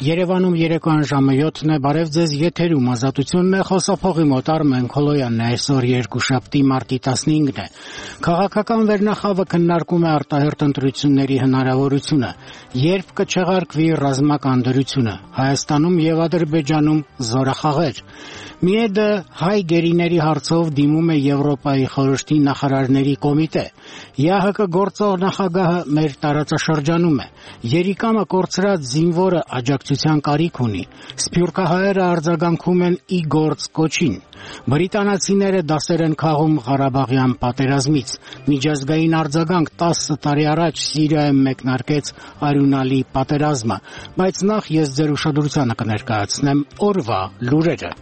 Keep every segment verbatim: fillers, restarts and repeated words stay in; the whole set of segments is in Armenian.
Երևանում երեկոյան ժամը յոթն է, բարև ձեզ, եթերում ազատությունն է, խոսափողի մոտ Արմեն Քոլոյանն է, այսօր երկուշաբթի մարտի տասնհինգն է։ Քաղաքական վերնախավը քննարկում է արտահերթ ընտրությունների հնարավորությունը, երբ կչեղարկվի ռազմական դրությունը, Հայաստանում եւ Ադրբեջանում զորախաղեր։ Միեդը հայ գերիների հարցով դիմում է Եվրոպայի խորհրդի նախարարների կոմիտե։ ԵԱՀԿ գործող նախագահը մեր տարածաշրջանում է։ Երիկամը կորցրած զինվորը աջակցության կարիք ունի։ Սփյուռքահայերը արձագանքում են ի գործ կոչին։ Բրիտանացիները դասեր են քաղում Ղարաբաղյան պատերազմից։ Միջազգային արձագանք տասը տարի առաջ Սիրիայում մեկնարկեց արյունալի պատերազմը, բայց նախ ես ձեր ուշադրությանը կներկայացնեմ օրվա լուրերը։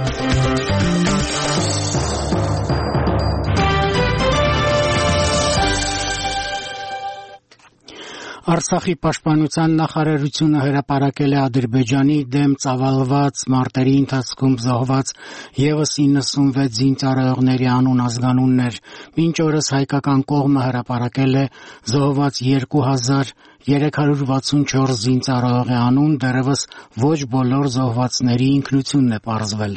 Արցախի պաշտպանության նախարարությունը հրապարակել է Ադրբեջանի դեմ ծավալված մարտերի ընթացքում զոհված ևս իննսունվեց զինծառայողների անուն ազգանուններ։ Մինչ օրս հայկական կողմը հրապարակել է զոհված երկու հազար երեք հարյուր վաթսունչորս զինծառայողի անուն, դեռևս ոչ բոլոր զոհվածների ինքնությունն է պարզվել։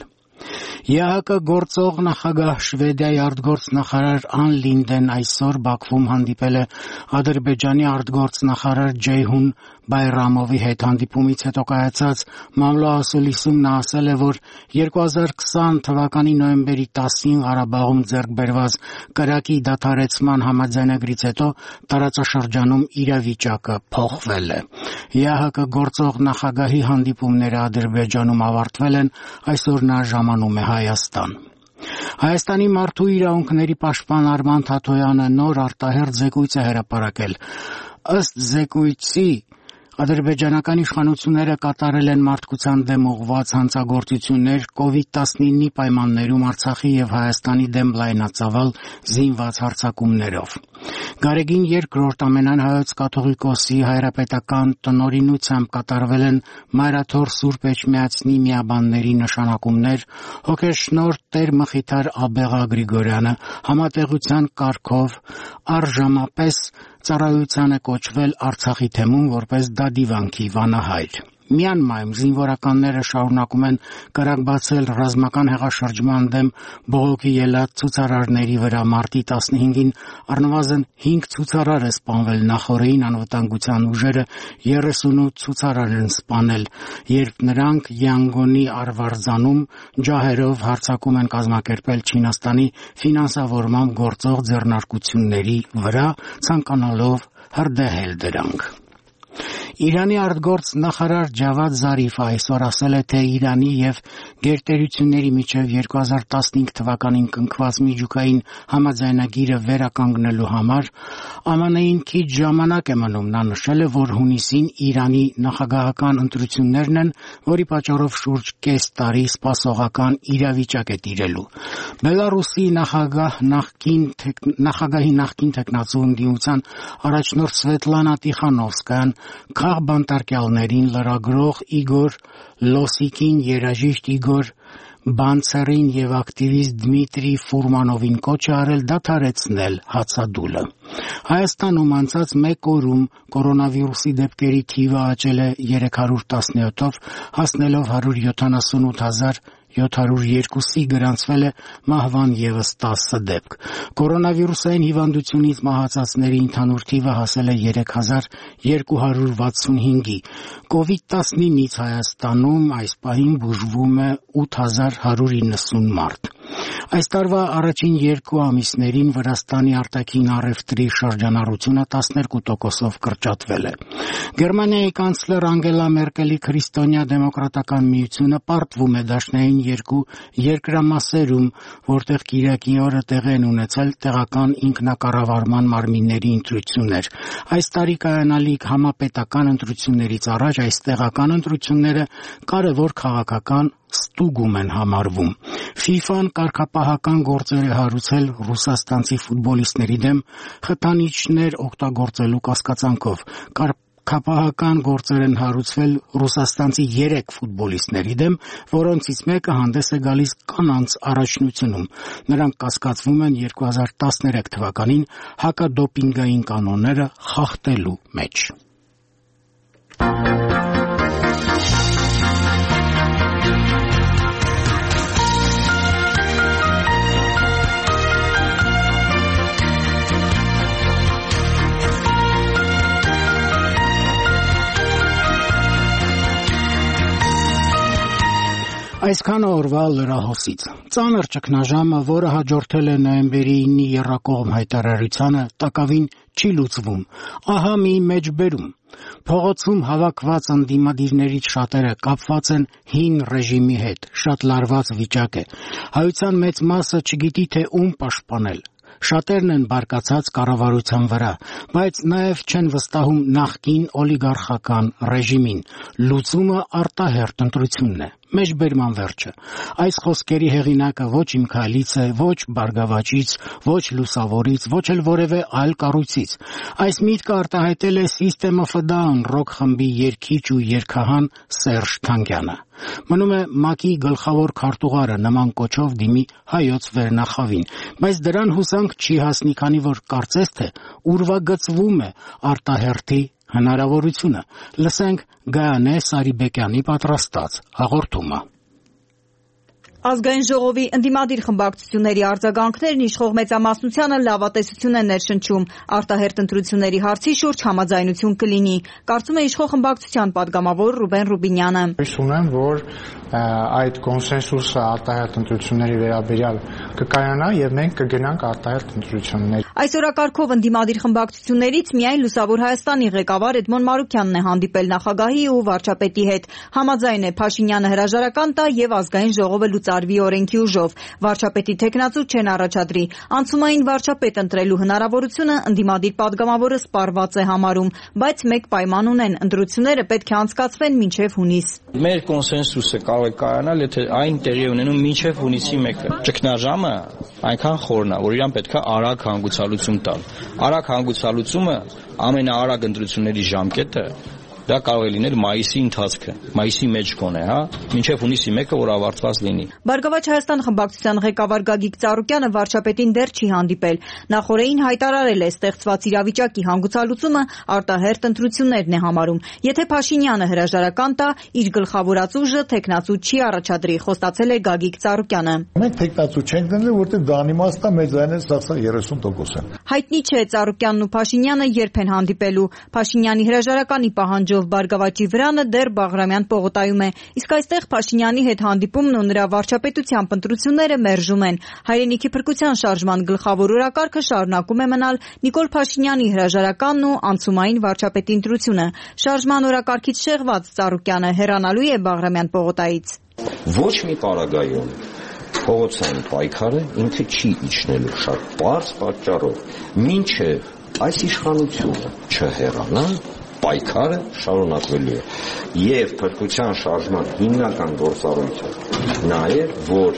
ԵԱՀԿ գործող նախագահ Շվեդիայի արտգործնախարար Ան Լինդեն այսօր Բաքվում հանդիպել է Ադրբեջանի արտգործնախարար Ջեյհուն Բայրամովի հետ։ Հանդիպումից հետո կայացած մամլոասուլիսում նա ասել է, որ երկու հազար քսան թվականի նոյեմբերի տասին Ղարաբաղում ձեռք բերված կրակի դադարեցման համաձայնագրից հետո տարածաշրջանում իրավիճակը փոխվել է։ ԵԱՀԿ գործող նախագահի հանդիպումները Ադրբեջանում ավարտվել են, այսօր նա ժամանում է Հայաստան։ Հայաստանի մարդու իրավունքների պաշտպան Արման Թաթոյանը նոր արտահերթ զեկույց է հրապարակել։ Ըստ զեկույցի ադրբեջանական իշխանությունները կատարել են մարդկության դեմ ուղղված հանցագործություններ կովիդ տասնինի պայմաններում Արցախի եւ Հայաստանի դեմ լայնածավալ զինված հարձակումներով։ Գարեգին երկրորդ ամենայն հայոց կաթողիկոսի հայրապետական տնօրինությամբ կատարվել են Մայրաթոր Սուրբ Էջմիածնի միաբանների նշանակումներ, հոգեշնորհ Տեր Մխիթար Աբեղա Գրիգորյանը համատեղության կարգով առժամապես ծառայության է կոչվել Արցախի թեմում որպես դադիվանքի վանահայր։ Մյանմայում զինվորականները շարունակում են կրակ բացել ռազմական հեղաշրջման դեմ բողոքի ելած ցուցարարների վրա։ Մարտի տասնհինգին առնվազն հինգ ցուցարար է սպանվել, նախօրեին անվտանգության ուժերը երեսունութ ցուցարար են սպանել, երբ նրանք Յանգոնի Արվարձանում ջահերով հարձակում են կազմակերպել Չինաստանի ֆինանսավորմամբ գործող ձեռնարկությունների վրա, ցանկանալով հրդեհել դրանք։ Իրանի արտգործնախարար Ջավադ Զարիֆը այսօր ասել է, թե Իրանի եւ գերտերությունների միջև երկու հազար տասնհինգ թվականին կնքված միջուկային համաձայնագիրը վերականգնելու համար ԱՄՆ-ին քիչ ժամանակ է մնում։ Նա նշել է, որ հունիսին Իրանի նախագահական ընտրություններն են, որի պատճառով շուրջ կես տարի սպասողական իրավիճակ է տիրելու։ Բելարուսի նախագահ նախկին նախագահի նախկին տեխնացու ընդդիմության առաջնորդ Սվետլանա Տիխանովսկայան քաղբանտարկյալներին լրագրող Իգոր Լոսիկին, երաժիշտ Իգոր Բանցերին եւ ակտիվիստ Դմիտրի Ֆուրմանովին կոչ է արել դադարեցնել հացադուլը։ Հայաստանում անցած մեկ օրում կորոնավիրուսի դեպքերի թիվը աճել է երեք հարյուր տասնյոթով, հասնելով հարյուր յոթանասունութ հազար յոթ հարյուր երկուսի, գրանցվել է մահվան ևս տասը դեպք։ Կորոնավիրուսային հիվանդությունից մահացածների ընդհանուր թիվը հասել է երեք հազար երկու հարյուր վաթսունհինգի։ կովիդ տասնինից Հայաստանում այս պահին բուժվում է ութ հազար հարյուր իննսուն մարդ։ Այս տարվա առաջին երկու ամիսներին Վրաստանի արտաքին առևտրի շրջանառությունը տասներկու տոկոսով կրճատվել է։ Գերմանիայի կանցլեր Անգելա Մերկելի քրիստոնյա դեմոկրատական միությունը պարտվում է դաշնային երկու երկրամասերում, որտեղ կիրակի օրը տեղի են ունեցել տեղական ինքնակառավարման մարմինների ընտրություններ։ Այս տարի կայանալիք համապետական ընտրություններից առաջ այս տեղական ընտրությունները կարևոր քաղաքական ստուգում են համարվում։ ֆիֆան կարգապահական գործեր է հարուցել ռուսաստանցի ֆուտբոլիստների դեմ խթանիչներ օգտագործելու կասկածանքով։ Կարգապահական գործեր են հարուցվել ռուսաստանցի երեք ֆուտբոլիստների դեմ, որոնցից մեկը հանդես է գալիս կանանց առաջնությունում։ Նրանք կասկածվում են երկու հազար տասներեք թվականին հակադոպինգային կանոնները խախտելու մեջ։ Այսքանը օրվա լրահոսից։ Ծանր ճգնաժամը, որը հաջորդել է նոյեմբերի ինի եռակողմ հայտարարությանը, տակավին չի լուծվում։ Ահա մի մեջբերում։ Փողոցում հավաքված ընդդիմադիրներից շատերը կապված են հին ռեժիմի հետ, շատ լարված վիճակ է։ Հայության մեծ մասը չգիտի, թե ում պաշտպանել։ Շատերն են բարկացած կառավարության վրա, բայց նաև չեն վստահում նախկին օլիգարխական ռեժիմին։ Լուծումը արտահերթ ընտրությունն է։ Մեջբերման վերջը։ Այս խոսքերի հեղինակը ոչ իմ քայլից է, ոչ Բարգավաճից, ոչ Լուսավորից, ոչ էլ որևէ այլ կառույցից։ Այս միտքը արտահայտել է System of a Down ռոք խմբի երգիչ ու երգահան Սերժ Թանկյանը։ Մնում է ՄԱԿ-ի գլխավոր քարտուղարը նման կոչով դիմի հայոց վերնախավին, բայց դրան հուսանք չի հասնի, քանի որ կարծես թե ուրվագծվում է արտահերթի հնարավորությունը։ Լսենք Գայանե Սարիբեկյանի պատրաստած հաղորդումը։ Ազգային ժողովի ընդդիմադիր խմբակցությունների արձագանքներն իշխող մեծամասնությանը լավատեսություն են ներշնչում, արտահերթ ընտրությունների հարցի շուրջ համաձայնություն կլինի, կարծում է իշխող խմբակցության падգամավոր Ռուբեն Ռուբինյանը։ Հույս ունեմ, որ այդ կոնսենսուսը արտահերթ ընտրությունների վերաբերյալ կկայանա եւ մենք կգնանք արտահերթ ընտրություններ։ Այս օրակարգով ընդդիմադիր խմբակցություններից միայն Լուսավոր Հայաստանի ղեկավար Էդմոն Մարուկյանն է հանդիպել նախագահի ու վարչապետի հետ։ Համաձայն է Փաշինյանը հրաժարական տա եւ ազգային ժողովը լուծարվի օրենքի ուժով։ Վարչապետի թեկնածու չեն առաջադրի։ Անցումային վարչապետ ընտրելու հնարավորությունը ընդդիմադիր падգամավորը սպառված է համարում, բայց մեկ պայման ունեն՝ ընտրությունները պետք է անցկացվեն մինչև հունիս։ Մեր կոնսենսուսը կարող է կայանալ, եթե այն տեղի ունենում մինչև հունիսի մեկը։ Ճգնաժամը այնքան խորն է, որ իրան պետք է արագ հանգուցալուծում տալ։ Արագ հանգուցալուծումը ամենաարագ ընտրությունների ժամկետը դա կարող է լինել մայիսի ընթացքը, մայիսի մեջ կոնե, հա, մինչև հունիսի մեկը, որ ավարտված լինի։ Բարգավաճ Հայաստան խմբակցության ղեկավար Գագիկ Ծառուկյանը վարչապետին դեռ չի հանդիպել։ Նախորդին հայտարարել է ստեղծված իրավիճակի հանգուցալուծումը արտահերթ ընտրություններն է համարում։ Եթե Փաշինյանը հրաժարական տա, իր գլխավորած ուժը թեկնածու չի առաջադրի, խոստացել է Գագիկ Ծառուկյանը։ Մենք թեկնածու չենք դնել, որտեղ դա անիմաստ է, մեծ այն է ստացա երեսուն տոկոս է։ Հայտնի չէ Ծառուկյանն ու Փաշինյանը երբ են հանդիպելու։ Փաշինյանի հրաժարականի պահանջով Բարգավաճի վրանը դեռ Բաղրամյան պողոտայում է, իսկ այստեղ Փաշինյանի հետ հանդիպումն ու նրա վարչապետությամբ ընտրությունները մերժում են։ Հայրենիքի փրկության շարժման գլխավոր օրակարգը շարունակում է մնալ Նիկոլ Փաշինյանի հրաժարականն ու անցումային վարչապետի ընտրությունը։ Շարժման օրակարգից շեղված Ծառուկյանը հեռանալու է Բաղրամյան պողոտայից։ Ոչ մի պարագայում փողոցային պայքարը ինքը չի իջնելու շատ պարզ պատճառով, մինչև այս իշխանությունը չհեռանա, պայքարը շարունակվելու է եւ փրկության շարժման հիմնական գործառույթը նա է, որ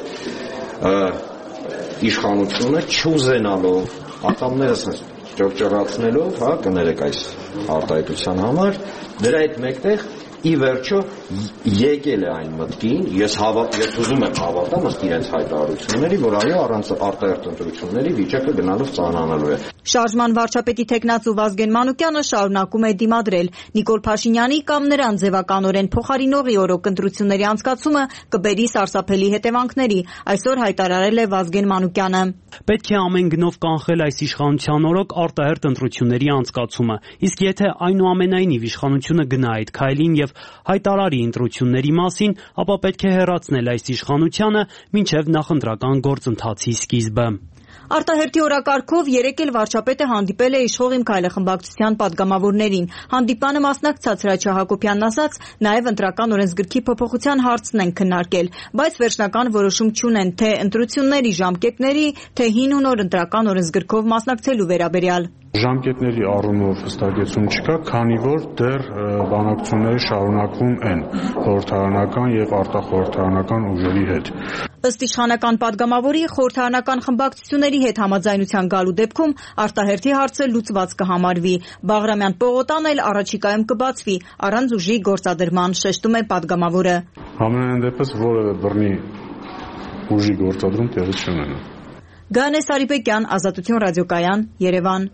իշխանությունը չուզենալով ատամներս ճոճռացնելով, հա, կներեք այս արտահայտության համար, դրա հետ մեկտեղ ի վերջո եկել է այն մտքին, ես ես ուզում եմ հավատամ ըստ իրենց հայտարարությունների, որ այո, առանց արտահերթ ընտրությունների վիճակը գնալով ծանրանալու է։ Շարժման վարչապետի թեկնածու Վազգեն Մանուկյանը շարունակում է դիմադրել։ Նիկոլ Փաշինյանի կամ նրան ձևականորեն փոխարինողի օրոք ընտրությունների անցկացումը կբերի սարսափելի հետևանքների, այսօր հայտարարել է Վազգեն Մանուկյանը։ Պետք է ամեն գնով կանխել այս իշխանության օրոք արտահերթ ընտրությունների անցկացումը, իսկ եթե այնուամենայնիվ իշխանությունը գնա այդ քայլին եւ հայտարարի ընտրությունների մասին, ապա պետք է հեռացնել այս իշխանությանը մինչև նախընտրական գործընթացի սկիզբը։ Արտահերթի օրակարգով երեկ էլ վարչապետը հանդիպել է իշխող Իմ քայլը խմբակցության падգամավորներին։ Հանդիպանը մասնակցած Հրաչյա Հակոբյանն ասաց, նաև ընտրական օրենսգրքի փոփոխության հարցն են քննարկել, բայց վերջնական որոշում չունեն թե ընտրությունների ժամկետների, թե հին ու նոր ընտրական օրենսգրքով մասնակցելու վերաբերյալ։ Ժամկետների առումով հստակեցում չկա, քանի որ դեռ բանակցությունները շարունակվում են խորհրդարանական եւ արտախորհրդարանական ուժերի հետ։ Ըստ իշխանական падգամավորի, խորհրդարանական խմբակցությունների հետ համաձայնության գալու դեպքում արտահերթի հարցը լուծված կհամարվի։ Բաղրամյան պողոտան էլ առաջիկայում կբացվի առանց ուժի գործադրման, շեշտում է падգամավորը։ Համենայն դեպս որևէ բռնի ուժի գործադրում տեղի չունենա։ Գայանե Սարիբեկյան, Ազատություն ռադիոկայան, Երևան։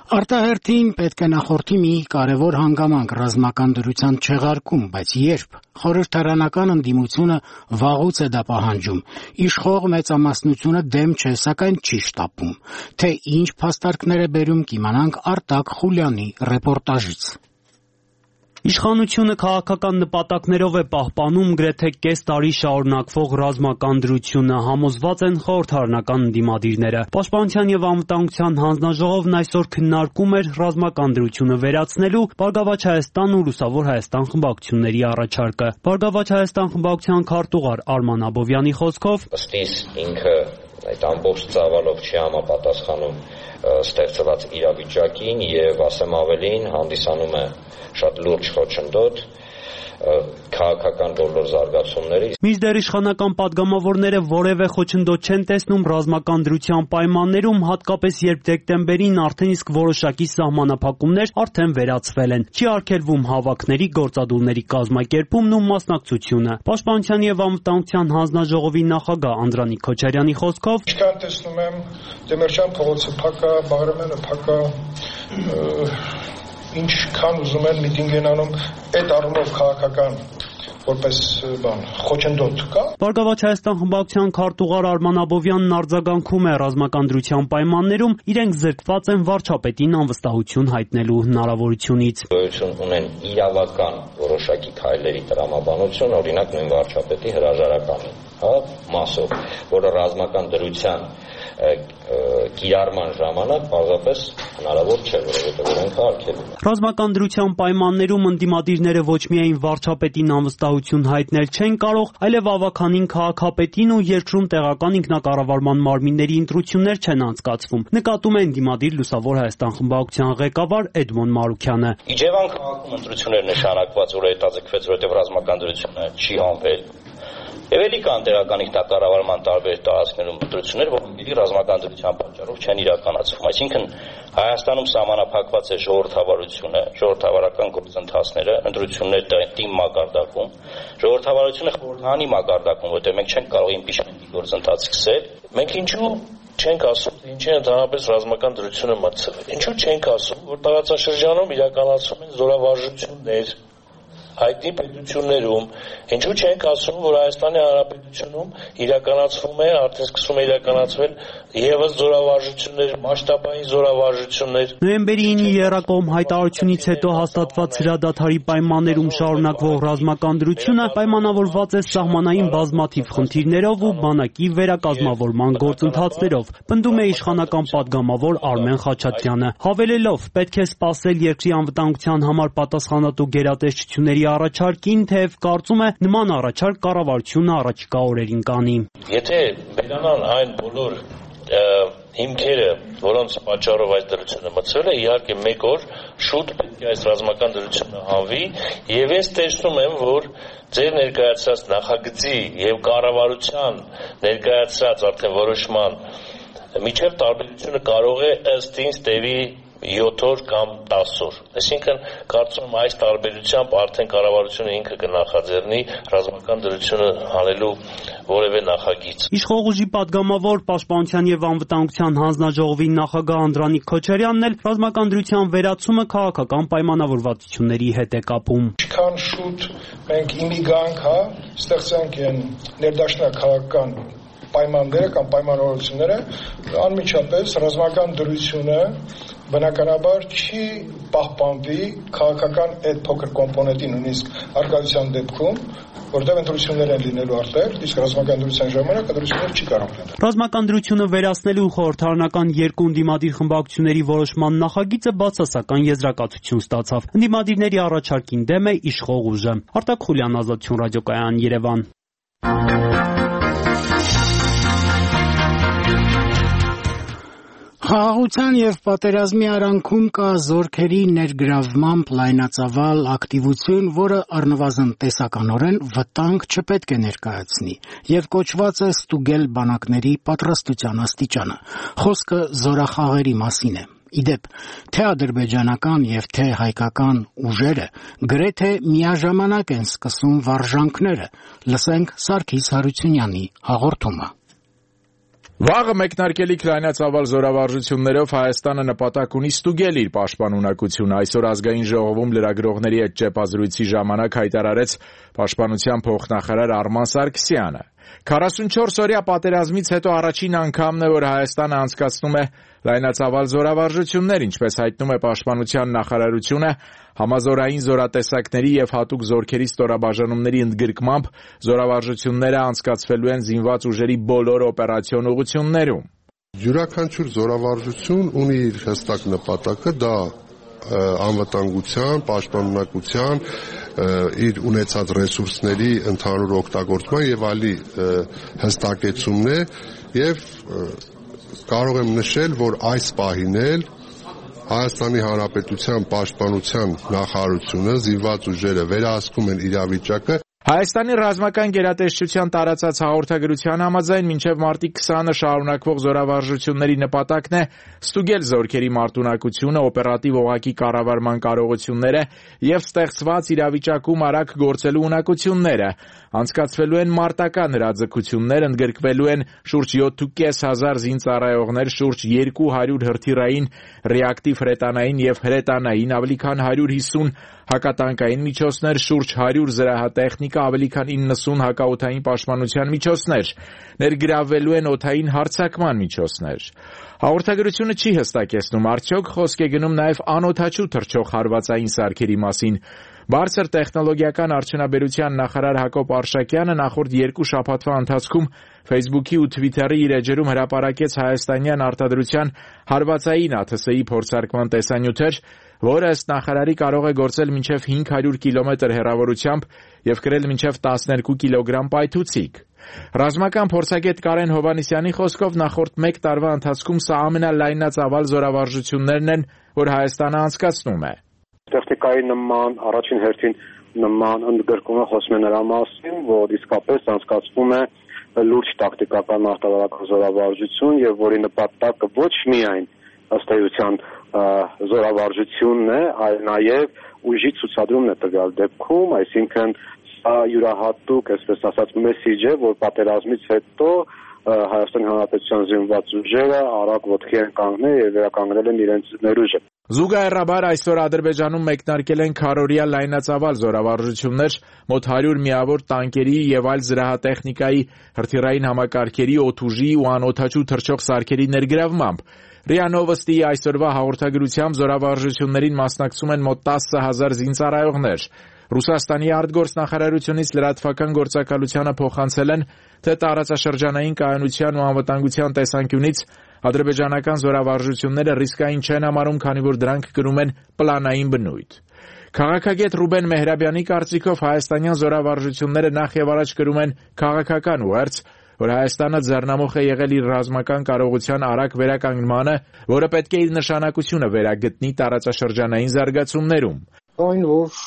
Արտահերթին պետք է նախորդի մի կարևոր հանգամանք ռազմական դրության չեղարկում, բայց երբ խորհրդարանական ընդդիմությունը վաղուց է դա պահանջում, իշխող մեծամասնությունը դեմ չէ, սակայն չի շտապում, թե ինչ փաստարկներ է բերում կիմանանք Արտակ Խուլյանի ռեպորտաժից։ Իշխանությունը քաղաքական նպատակներով է պահպանում գրեթե կես տարի շարունակվող ռազմական դրությունը, համոզված են խորհրդարանական ընդդիմադիրները։ Պաշտպանության եւ անվտանգության հանձնաժողովն այսօր քննարկում էր ռազմական դրությունը վերացնելու Բարգավաճ Հայաստան ու Լուսավոր Հայաստան խմբակցությունների առաջարկը։ Բարգավաճ Հայաստան խմբակցության քարտուղար Արման Աբովյանի խոսքով ըստ իս ինքը այդ ամբողջ ծավալով չի համապատասխանում ստեղծված իրավիճակին եւ ասեմ ավելին հանդիսանում է շատ լուրջ խոչընդոտ քաղաքական բոլոր զարգացումների։ Մինչդեռ իշխանական падգամավորները որևէ խոչընդոտ չեն տեսնում ռազմական դրության պայմաններում, հատկապես երբ դեկտեմբերին արդեն իսկ որոշակի սահմանափակումներ արդեն վերացվել են։ Չի արգելվում հավաքների, գործադուլների կազմակերպումն ու մասնակցությունը։ Պաշտպանության եւ անվտանգության հանձնաժողովի նախագահ Անդրանիկ Քոչարյանի խոսքով Ինչքան տեսնում եմ Դեմիրճան փողոցը փակա, Բաղրամյանը փակա, ինչքան ուզում են միտինգ են անում, այդ առումով քաղաքական որպես բան խոչընդոտ կա։ Բարգավաճ Հայաստան խմբակցության քարտուղար Արման Աբովյանն արձագանքում է ռազմական դրության պայմաններում իրենք զրկված են վարչապետին անվստահություն հայտնելու հնարավորությունից։ Գոյություն ունեն իրավական որոշակի քայլերի տրամաբանություն, օրինակ նույն վարչապետի հրաժարականը, հա, մասով, որը ռազմական դրության կիրառման ժամանակ պարզապես հնարավոր չէ, որովհետև նրանք արգելում են։ Ռազմական դրության պայմաններում ընդդիմադիրները ոչ միայն վարչապետին անվստահություն հայտնել չեն կարող, այլև ավականին քաղաքապետին ու երկրում տեղական ինքնակառավարման մարմինների ընտրություններ չեն անցկացվում։ Նկատում է ընդդիմադիր Լուսավոր Հայաստան խմբակցության ղեկավար Էդմոն Մարուքյանը։ Իջևան քաղաքում ընտրություններ նշանակված, որ հետաձգվեց, որովհետև ռազմական դրությունը չի հանվել։ Եվ էլի կան տեղական ինքնակառավարման տարբեր տարածքներում ընտրություններ, որոնք ռազմական դրության պատճառով չեն իրականացվում։ Այսինքն Հայաստանում սահմանափակված է ժողովրդավարությունը, ժողովրդավարական գործընթացները, ընտրությունները թիմ մակարդակում, ժողովրդավարությունը խորհրդանի մակարդակում, որտեղ մենք չենք կարող իմպիչմենտի գործընթաց սկսել։ Մենք ինչու չենք ասում, ինչի ընդհանրապես ռազմական դրությունը մտցվել։ Ինչու չենք ասում, որ տարածաշրջանում իրականացում են զորավարժություններ հայտնի պետություններում, ինչու չենք ասում, որ Հայաստանի Հանրապետությունում իրականացվում է, արդեն սկսում է իրականացվել ևս զորավարժություններ, մասշտաբային զորավարժություններ։ Նոյեմբերի ինը եռակողմ հայտարարությունից հետո հաստատված հրադադարի պայմաններում շարունակվող ռազմական դրությունը պայմանավորված է սահմանային բազմաթիվ խնդիրներով ու բանակի վերակազմավորման գործընթացներով, պնդում է իշխանական падգամավոր Արմեն Խաչատրյանը, հավելելով, պետք է սպասել երկրի անվտանգության համար պատասխանատու գերատեսչությունների առաջարկին, թեև կարծում է նման առաջարկ կառավարությունը առաջիկա օրերին կանի։ Եթե վերանան այն բոլոր հիմքերը, որոնց պատճառով այս դրությունը մտցվել է, իհարկե մեկ օր շուտ պետք է այս ռազմական դրությունը հանվի, եւ ես տեսնում եմ, որ ձեր ներկայացած նախագծի եւ կառավարության ներկայացած արդեն որոշման միջև տարբերությունը կարող է ըստ ինձ տևի յոթ օր կամ տասը օր։ Այսինքն կարծում եմ այս տարբերությամբ արդեն կառավարությունը ինքը կնախաձեռնի ռազմական դրությունը հանելու որևէ նախագիծ։ Իշխող ուժի падգամավոր Պաշտպանության եւ անվտանգության հանձնաժողովի նախագահ Անդրանիկ Քոչարյանն էլ ռազմական դրության վերացումը քաղաքական պայմանավորվածությունների հետ է կապում։ Ինչքան շուտ մենք իմի գանք, հա, ստեղծենք այն ներդաշնակ քաղաքական պայմանները կամ պայմանավորությունները, անմիջապես ռազմական դրությունը բնականաբար չի պահպանվի քաղաքական այդ փոքր կոմպոնենտի նույնիսկ արկայության դեպքում, որտեղ ընտրություններ են լինելու արդեն, իսկ ռազմական դրության ժամանակ ընտրություններ չի կարող լինել։ Ռազմական դրությունը վերացնելու խորհրդարանական երկու ընդդիմադիր խմբակցությունների որոշման նախագիծը բացասական եզրակացություն ստացավ։ Ընդդիմադիրների առաջարկին դեմ է իշխող ուժը։ Արտակ Խուլյան, Ազատություն ռադիոկայան, Երևան։ Խաղաղության եւ պատերազմի արանքում կա զորքերի ներգրավմամբ լայնածավալ ակտիվություն, որը առնվազն տեսականորեն վտանգ չպետք է ներկայացնի եւ կոչված է ստուգել բանակների պատրաստության աստիճանը։ Խոսքը զորախաղերի մասին է։ Իդեպ, թե ադրբեջանական եւ թե հայկական ուժերը գրեթե միաժամանակ են սկսում վարժանքները։ Լսենք Սարգիս Հարությունյանի հաղորդումը։ Վաղը մեկնարկելիք լայնածավալ զորավարժություններով Հայաստանը նպատակ ունի ստուգել իր պաշտպանունակությունը։ Այսօր ազգային ժողովում լրագրողների հետ ճեպազրույցի ժամանակ հայտարարեց Պաշտպանության փոխնախարար Արման Սարգսյանը։ քառասունչորս օրյա պատերազմից հետո առաջին անգամն է, որ Հայաստանը անցկացնում է լայնածավալ զորավարժություններ, ինչպես հայտնում է Պաշտպանության նախարարությունը, համազորային զորատեսակների եւ հատուկ զորքերի ստորաբաժանումների ընդգրկմամբ զորավարժությունները անցկացվելու են զինված ուժերի բոլոր օպերացիոն ուղղություններում։ Յուրաքանչյուր զորավարժություն ունի իր հստակ նպատակը, դա անվտանգության, պաշտպանունակության, իր ունեցած ռեսուրսների ընդհանուր օգտագործման եւ այլի հստակեցումն է եւ կարող եմ նշել, որ այս պահին էլ Հայաստանի Հանրապետության պաշտպանության նախարարությունը, զինված ուժերը վերահսկում են իրավիճակը։ Հայաստանի ռազմական գերատեսչության տարածած հաղորդագրության համաձայն մինչև մարտի քսանը շարունակվող զորավարժությունների նպատակն է ստուգել զորքերի մարտունակությունը, օպերատիվ օղակի կառավարման կարողությունները եւ ստեղծված իրավիճակում արագ գործելու ունակությունները։ Անցկացվելու են մարտական հրաձգություններ, ընդգրկվելու են շուրջ յոթ հազար պինսյոն զինծառայողներ, շուրջ երկու հարյուր հրթիռային, ռեակտիվ հրետանային եւ հրետանային, ավելի քան հարյուր հիսուն հակատանկային միջոցներ, շուրջ հարյուր զրահատեխնիկա, ավելի քան իննսուն հակաօդային պաշտպանության միջոցներ, ներգրավվելու են օդային հարձակման միջոցներ։ Հաղորդագրությունը չի հստակեցնում, արդյոք խոսք է գնում նաև անօդաչու թռչող հարվածային սարքերի մասին։ Բարձր տեխնոլոգիական արդյունաբերության նախարար Հակոբ Արշակյանը նախորդ երկու շաբաթվա ընթացքում Facebook-ի ու Twitter-ի իր էջերում հրապարակեց հայաստանյան արտադրության հարվածային ԱԹՍ-ի փորձարկման տեսանյութեր, որը ըստ նախարարի կարող է գործել մինչև հինգ հարյուր կիլոմետր հեռավորությամբ եւ կրել մինչև տասներկու կիլոգրամ պայթուցիկ։ Ռազմական փորձագետ Կարեն Հովհաննիսյանի խոսքով նախորդ մեկ տարվա ընթացքում սա ամենալայնածավալ զորավարժություններն են, որ Հայաստանը անցկացնում է։ Տեխնիկայի նման առաջին հերթին նման ընդգրկումը խոսում է նրա մասին, որ իսկապես անցկացվում է լուրջ տակտիկական մարտավարական զորավարժություն եւ որի նպատակը ոչ միայն ըստ էության զորավարժությունն է, այլ նաեւ ուժի ցուցադրումն է տվյալ դեպքում, այսինքն սա յուրահատուկ, այսպես ասած, մեսիջ է, որ պատերազմից հետո Հայաստանի Հանրապետության զինված ուժերը արագ ոտքի են կանգնել եւ վերականգնել են իրենց ներուժը։ Զուգահեռաբար այսօր Ադրբեջանում մեկնարկել են քառօրյա լայնածավալ զորավարժություններ մոտ հարյուր միավոր տանկերի եւ այլ զրահատեխնիկայի, հրթիռային համակարգերի, օդուժի ու անօդաչու թռչող սարքերի ներգրավմամբ։ ՌԻԱ Նովոստիի այսօրվա հաղորդագրությամբ զորավարժություններին մասնակցում են մոտ տասը հազար զինծառայողներ։ Ռուսաստանի արտգործնախարարությունից լրատվական գործակալությանը փոխանցել են, թե տարածաշրջանային կայունության ու անվտանգության տեսանկյունից ադրբեջանական զորավարժությունները ռիսկային չեն համարում, քանի որ դրանք կրում են պլանային բնույթ։ Քաղաքագետ Ռուբեն Մեհրաբյանի կարծիքով հայաստանյան զորավարժությունները նախ եւ առաջ կրում են քաղաքական ուղերձ, որ Հայաստանը ձեռնամուխ է եղել իր ռազմական կարողության արագ վերականգնմանը, որը պետք է իր նշանակությունը վերագտնի տարածաշրջանային զարգացումներում։ Այն որ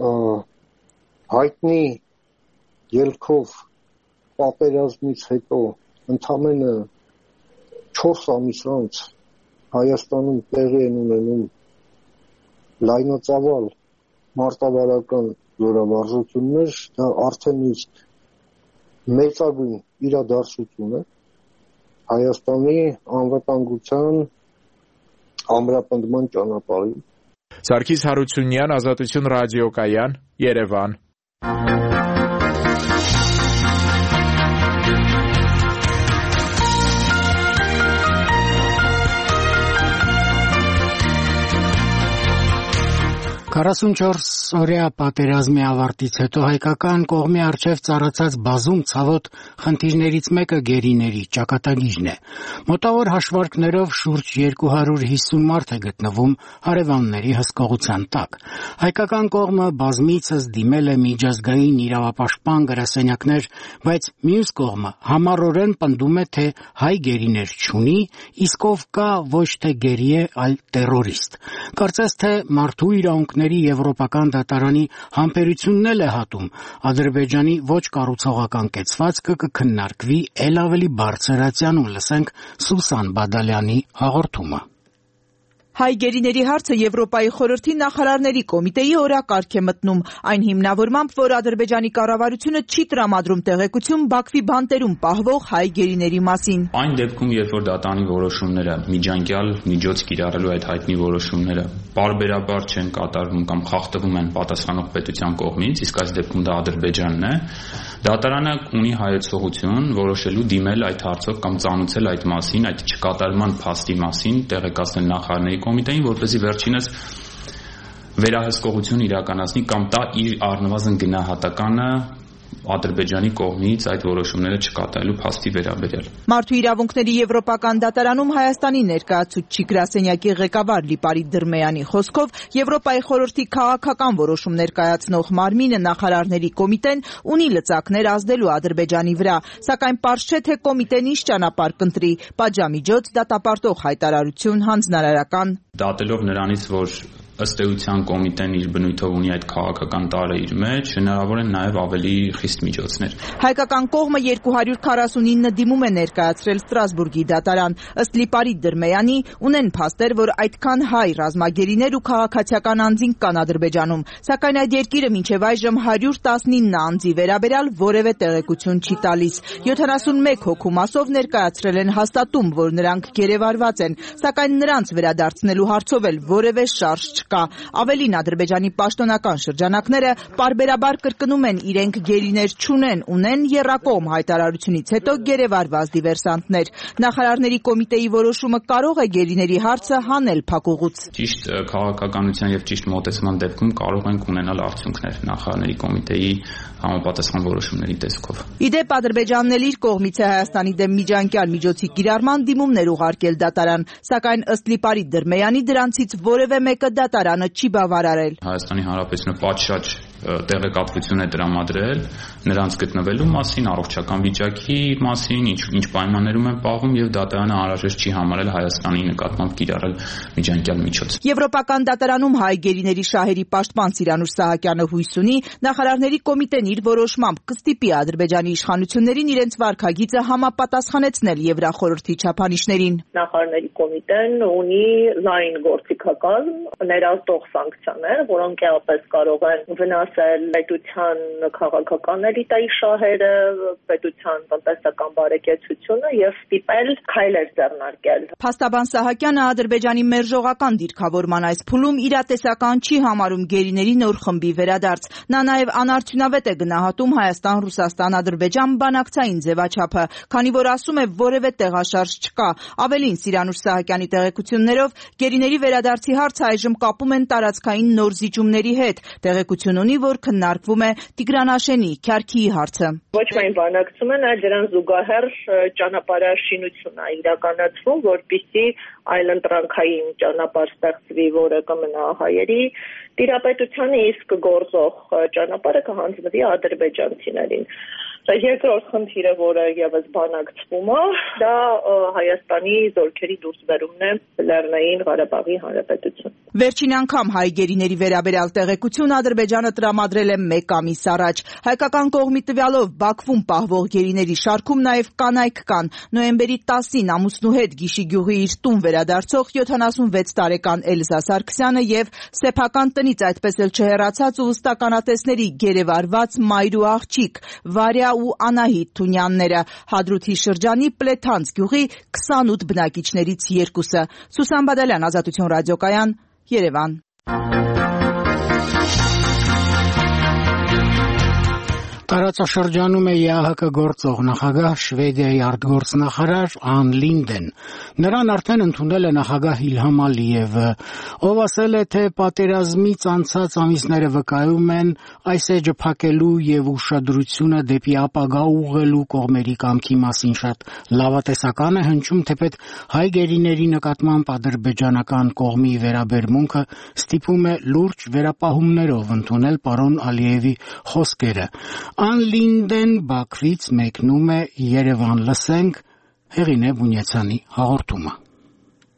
հայտնի ելքով պատերազմից հետո ընդամենը չորս ամիս անց Հայաստանում տեղի են ունենում լայնածավալ մարտավարական զորավարժություններ, դա արդեն իսկ մեծագույն իրադարձություն է Հայաստանի անվտանգության ամրապնդման ճանապարհին։ Սարգիս Հարությունյան, Ազատություն ռադիոկայան, Երևան։ քառասունչորս օրյա պատերազմի ավարտից հետո հայկական կողմի առջև ծառացած բազում ցավոտ խնդիրներից մեկը գերիների ճակատագիրն է։ Մոտավոր հաշվարկներով շուրջ երկու հարյուր հիսուն մարդ է գտնվում հարևանների հսկողության տակ։ Հայկական կողմը բազմիցս դիմել է միջազգային իրավապաշտպան գրասենյակներ, բայց մյուս կողմը համառորեն պնդում է, թե հայ գերիներ չունի, իսկ ով կա ոչ թե գերի է, այլ տերորիստ։ Կարծես թե մարդու իրավունքների Եվրոպական դատարանի համբերությունն էլ է հատում Ադրբեջանի ոչ կառուցողական կեցվածքը կքննարկվի ել ավելի բարձրացիանում, լսենք Սուսան Բադալյանի հաղորդումը։ Հայ գերիների հարցը Եվրոպայի խորհրդի նախարարների կոմիտեի օրակարգ է մտնում, այն հիմնավորմամբ, որ Ադրբեջանի կառավարությունը չի տրամադրում տեղեկություն Բաքվի բանտերում պահվող հայ գերիների մասին։ Այն դեպքում, երբ որ դատանի որոշումները միջանկյալ միջոց կիրառելու այդ հայտնի որոշումները պարբերաբար չեն կատարվում կամ խախտվում են պատասխանող պետության կողմից, իսկ այս դեպքում դա Ադրբեջանն է, դատարանը ունի հայեցողություն որոշելու դիմել այդ հարցով կամ ծանուցել այդ մասին, այդ չկատարման փաստի մասին տեղեկացնել նախարարների կոմիտեին, որպեսզի վերջինս վերահսկողություն իրականացնի կամ տա իր առնվազն գնահատականը Ադրբեջանի կողմից այդ որոշումները չկատարելու փաստի վերաբերյալ։ Մարդու իրավունքների եվրոպական դատարանում Հայաստանի ներկայացուցիչ գրասենյակի ղեկավար Լիպարիտ Դրմեյանի խոսքով Եվրոպայի խորհրդի քաղաքական որոշումներ կայացնող մարմինը նախարարների կոմիտեն ունի լծակներ ազդելու Ադրբեջանի վրա, սակայն պարզ չէ թե կոմիտեն ինչ ճանապարհ կընտրի՝ պատժամիջոց, դատապարտող հայտարարություն, հանձնարարական։ Դատելով նրանից, որ ըստ էության կոմիտեն իր բնույթով ունի այդ քաղաքական տարը իր մեջ, հնարավոր են նաև ավելի խիստ միջոցներ։ Հայկական կողմը երկու հարյուր քառասունինը դիմում է ներկայացրել Ստրասբուրգի դատարան։ Ըստ Լիպարիտ Դրմեյանի, ունեն փաստեր, որ այդքան հայ ռազմագերիներ ու քաղաքացիական անձինք կան Ադրբեջանում, սակայն այդ երկիրը մինչև այժմ հարյուր տասնինը անձի վերաբերյալ որևէ տեղեկություն չի տալիս։ յոթանասունմեկ հոգու մասով ներկայացրել են հաստատում, որ նրանք գերեվարված են, սակայն նրանց վերադարձնելու հարցով էլ որևէ շարժ չկա։ Ավելին, Ադրբեջանի պաշտոնական շրջանակները պարբերաբար կրկնում են իրենք գերիներ չունեն, ունեն եռակողմ հայտարարությունից հետո գերեվարված դիվերսանտներ։ Նախարարների կոմիտեի որոշումը կարող է գերիների հարցը հանել փակուղուց։ Ճիշտ քաղաքականության եւ ճիշտ մոտեցման դեպքում կարող ենք ունենալ արդյունքներ նախարարների կոմիտեի համապատասխան որոշումների տեսքով։ Իդեպ Ադրբեջանն էլ իր կողմից է Հայաստանի դեմ միջանկյալ միջոցի կիրառման դիմումներ ուղարկել դատարան, սակայն ըստ Լիպարիտ Դրմեյանի դրանցից որևէ մեկը դատարանը չի բավարարել։ Հայաստանի Հանրապետությունը պատշաճ տեղեկատվություն է տրամադրել նրանց գտնվելու մասին, առողջական վիճակի մասին, ինչ ինչ պայմաններում են պահվում, եւ դատարանը անհրաժեշտ չի համարել Հայաստանի նկատմամբ կիրառել միջանկյալ միջոց։ Եվրոպական դատարանում հայ գերիների շահերի պաշտպան Սիրանուշ Սահակյանը հույս ունի, նախարարների կոմիտեն իր որոշմամբ կստիպի Ադրբեջանի իշխանություններին իրենց վարքագիծը համապատասխանեցնել Եվրախորհրդի չափանիշներին։ Նախարարների կոմիտեն ունի լայն գործիքական ներազդող սանկցիաներ, որոնք էապես կարող են վնասել պետության քաղաքական էլիտայի շահերը, պետության տնտեսական բարեկեցությունը եւ ստիպել քայլեր ձեռնարկել։ Փաստաբան Սահակյանը Ադրբեջանի մերժողական դիրքավորման այս փուլում իրատեսական չի համարում գերիների նոր խմբի վերադարձ։ Նա նաեւ անարդյունավետ է գնահատում Հայաստան-Ռուսաստան-Ադրբեջան բանակցային ձևաչափը, քանի որ ասում է որևէ տեղաշարժ չկա։ Ավելին, Սիրանուշ Սահակյանի տեղեկություններով գերիների վերադարձի հարցը այժմ կապում են տարածքային նոր զիջումների հետ։ Տեղեկություն ունի, որ քննարկվում է Տիգրանաշենի, Քյարքիի հարցը։ Ոչ միայն բանակցում են, այլ դրան զուգահեռ ճանապարհաշինություն է իրականացվում, որպեսզի այլընտրանքային ճանապարհ ստեղծվի, որը կմնա հայերի տիրապետությանը, իսկ գործող ճանապարհը կհանձնվի ադրբեջանցիներին։ Երկրորդ խնդիրը, որը եւս բանակցվում է, դա Հայաստանի զորքերի դուրսբերումն է Լեռնային Ղարաբաղի Հանրապետություն։ Վերջին անգամ հայ գերիների վերաբերյալ տեղեկություն Ադրբեջանը տրամադրել է մեկ ամիս առաջ։ Հայկական կողմի տվյալով Բաքվում պահվող գերիների շարքում նաև կանայք կան։ Նոյեմբերի տասին ամուսնու հետ Գիշիգյուղի իր տուն վերադարձող յոթանասունվեց տարեկան Էլզա Սարգսյանը եւ սեփական տնից այդպես էլ չհեռացած ու վստականատեսների գերեվարված մայր ու աղջիկ Վարյա ու Անահիտ Թունյանները, Հադրութի շրջանի Պլեթանց գյուղի քսանութ բնակիչներից երկուսը։ Սուսան Բադալյան, Ազատություն ռադիոկայան, Երևան։ Տարածաշրջանում է ԵԱՀԿ գործող նախագահ Շվեդիայի արտգործնախարար Ան Լինդեն։ Նրան արդեն ընդունել է նախագահ Իլհամ Ալիևը, ով ասել է, թե պատերազմից անցած ամիսները վկայում են այս էջը փակելու եւ ուշադրությունը դեպի ապագա ուղղելու կողմերի կամքի մասին շատ լավատեսական է հնչում, թեպետ հայ գերիների նկատմամբ ադրբեջանական կողմի վերաբերմունքը ստիպում է լուրջ վերապահումներով ընդունել պարոն Ալիևի խոսքերը։ Ան Լինդեն Բաքվից մեկնում է Երևան, լսենք Հեղինե Բունյացյանի հաղորդումը։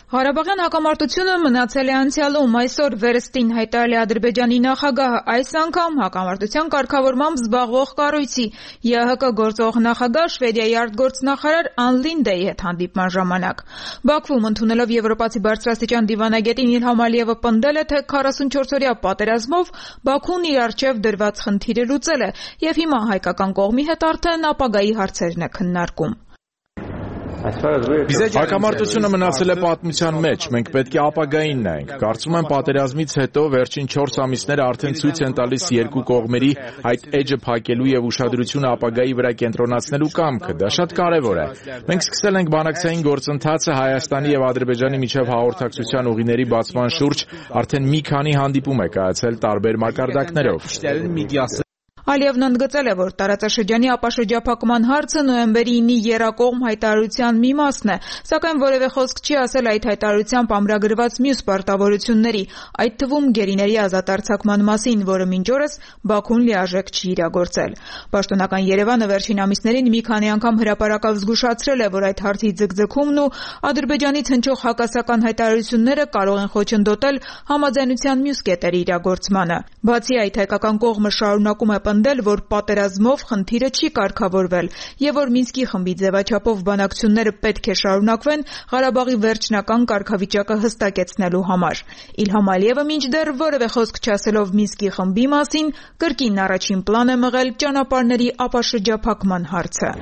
Ղարաբաղյան հակամարտությունը մնացել է անցյալում, այսօր վերստին հայտարարել է Ադրբեջանի նախագահը, այս անգամ հակամարտության կարգավորմամբ զբաղվող կառույցի ԵԱՀԿ գործող նախագահ Շվեդիայի արտգործնախարար Ան Լինդեի հետ հանդիպման ժամանակ։ Բաքվում ընդունելով եվրոպացի բարձրաստիճան դիվանագետին Իլհամ Ալիևը պնդել է, թե քառասունչորսօրյա պատերազմով Բաքուն իր առջև դրված խնդիրը լուծել է եւ հիմա հայկական կողմի հետ արդեն ապագայի հարցերն է քննարկում։ Հակամարտությունը մնացել է պատմության մեջ, մենք պետք է ապագային նայենք։ Կարծում եմ պատերազմից հետո վերջին չորս ամիսները արդեն ցույց են տալիս երկու կողմերի այդ էջը փակելու եւ ուշադրությունը ապագայի վրա կենտրոնացնելու կամքը։ Դա շատ կարեւոր է։ Մենք սկսել ենք բանակցային գործընթացը Հայաստանի եւ Ադրբեջանի միջև հաղորդակցության ուղիների բացման շուրջ, արդեն մի քանի հանդիպում է կայացել տարբեր մակարդակներով։ Ալիևն ընդգծել է, որ տարածաշրջանի ապաշրջափակման հարցը նոյեմբերի ինի եռակողմ հայտարարության մի մասն է, սակայն որևէ խոսք չի ասել այդ հայտարարությամբ ամրագրված մյուս պարտավորությունների, այդ թվում գերիների ազատ արձակման մասին, որը մինչ օրս Բաքուն լիարժեք չի իրագործել։ Պաշտոնական Երևանը վերջին ամիսներին մի քանի անգամ հրապարակավ զգուշացրել է, որ այդ հարցի ձգձգումն ու Ադրբեջանից հնչող հակասական հայտարարությունները կարող են խոչընդոտել համաձայնության մյուս կետերի իրագործմանը։ Բացի այդ, հայկական կողմը շարունակում է պնդել, որ պատերազմով խնդիրը չի կարգավորվել եւ որ Մինսկի խմբի ձևաչափով բանակցությունները պետք է շարունակվեն Ղարաբաղի վերջնական կարգավիճակը հստակեցնելու համար։ Իլհամ Ալիևը մինչդեռ որևէ խոսք չասելով Մինսկի խմբի մասին, կրկին առաջին պլան է մղել ճանապարհների ապաշրջափակման հարցը։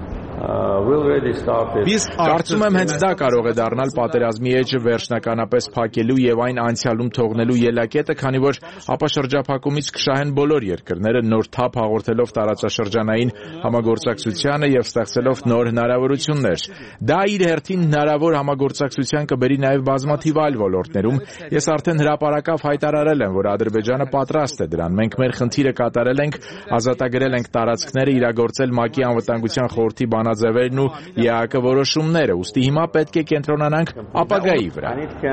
Կարծում եմ հենց դա կարող է դառնալ պատերազմի էջը վերջնականապես փակելու եւ այն անցյալում թողնելու ելակետը, քանի որ ապաշրջափակումից կշահեն բոլոր երկրները նոր թափ հաղորդելով տարածաշրջանային համագործակցությանը եւ ստեղծելով նոր հնարավորություններ։ Դա իր հերթին հնարավոր համագործակցության կբերի նաեւ բազմաթիվ այլ ոլորտներում։ Ես արդեն հրապարակավ հայտարարել եմ, որ Ադրբեջանը պատրաստ է դրան։ Մենք մեր խնդիրը կատարել ենք, ազատագրել ենք տարածքները, իրագործել ՄԱԿ-ի անվտանգության խորհրդի բանաձևերն ու ԵԱՀԿ որոշումները, ուստի հիմա պետք է կենտրոնանանք ապագայի վրա։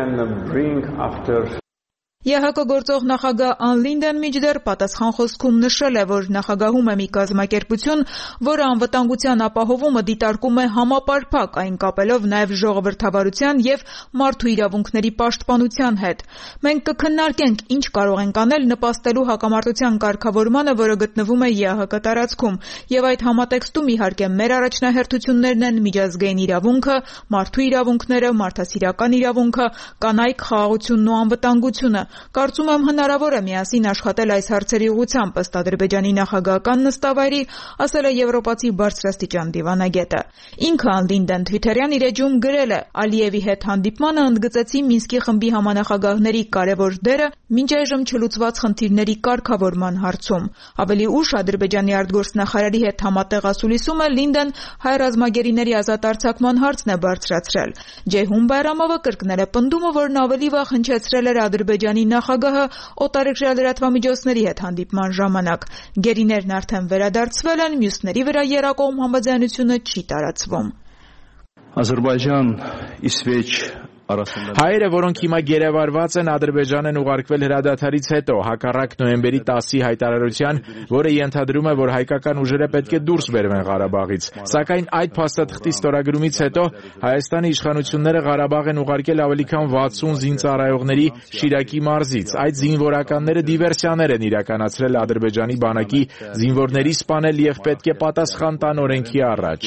ԵԱՀԿ գործող նախագահ Ան Լինդեն մինչդեռ պատասխան խոսքում նշել է, որ նախագահում է մի կազմակերպություն, որը անվտանգության ապահովումը դիտարկում է համապարփակ, այն կապելով նաև ժողովրդավարության եւ մարդու իրավունքների պաշտպանության հետ։ Մենք կքննարկենք, ինչ կարող ենք անել նպաստելու հակամարտության կարգավորմանը, որը գտնվում է ԵԱՀԿ տարածքում, եւ այդ համատեքստում իհարկե մեր առաջնահերթություններն են միջազգային իրավունքը, մարդու իրավունքները, մարդասիրական իրավունքը, կանայք, խաղաղությունն ու անվտանգությունը։ Կարծում եմ հնարավոր է միասին աշխատել այս հարցերի ուղղությամբ, ըստ Ադրբեջանի նախագահական նստավայրի, ասել է եվրոպացի բարձրաստիճան դիվանագետը։ Ինքը Ան Լինդեն Թվիթերյան իր էջում գրել է. Ալիևի հետ հանդիպմանը ընդգծեցի Մինսկի խմբի համանախագահների կարևոր դերը մինչ այժմ չլուծված խնդիրների կարգավորման հարցում։ Ավելի ուշ Ադրբեջանի արտգործնախարարի հետ համատեղ ասուլիսում է Լինդեն հայ ռազմագերիների ազատ արձակման հարցն է բարձրացրել։ Ջեյհուն Բայրամովը կրկնել է պնդումը, որն ավելի վաղ հնչեցրել էր Ադրբեջանի նախագահը օտարերկրյա լրատվամիջոցների հետ հանդիպման ժամանակ։ Գերիներն արդեն վերադարձվել են, մյուսների վրա եռակողմ համաձայնությունը չի տարածվում։ Ադրբեջան իսվեջ Հայերը, որոնք հիմա գերեվարված են, Ադրբեջան են ուղարկվել հրադադարից հետո, հակառակ նոյեմբերի տասի հայտարարության, որը ենթադրում է, որ հայկական ուժերը պետք է դուրս բերվեն Ղարաբաղից։ Սակայն այդ փաստաթղթի ստորագրումից հետո Հայաստանի իշխանությունները Ղարաբաղ են ուղարկել ավելի քան վաթսուն զինծառայողների Շիրակի մարզից։ Այդ զինվորականները դիվերսիաներ են իրականացրել Ադրբեջանի բանակի զինվորների սպանել եւ պետք է պատասխան տան օրենքի առաջ։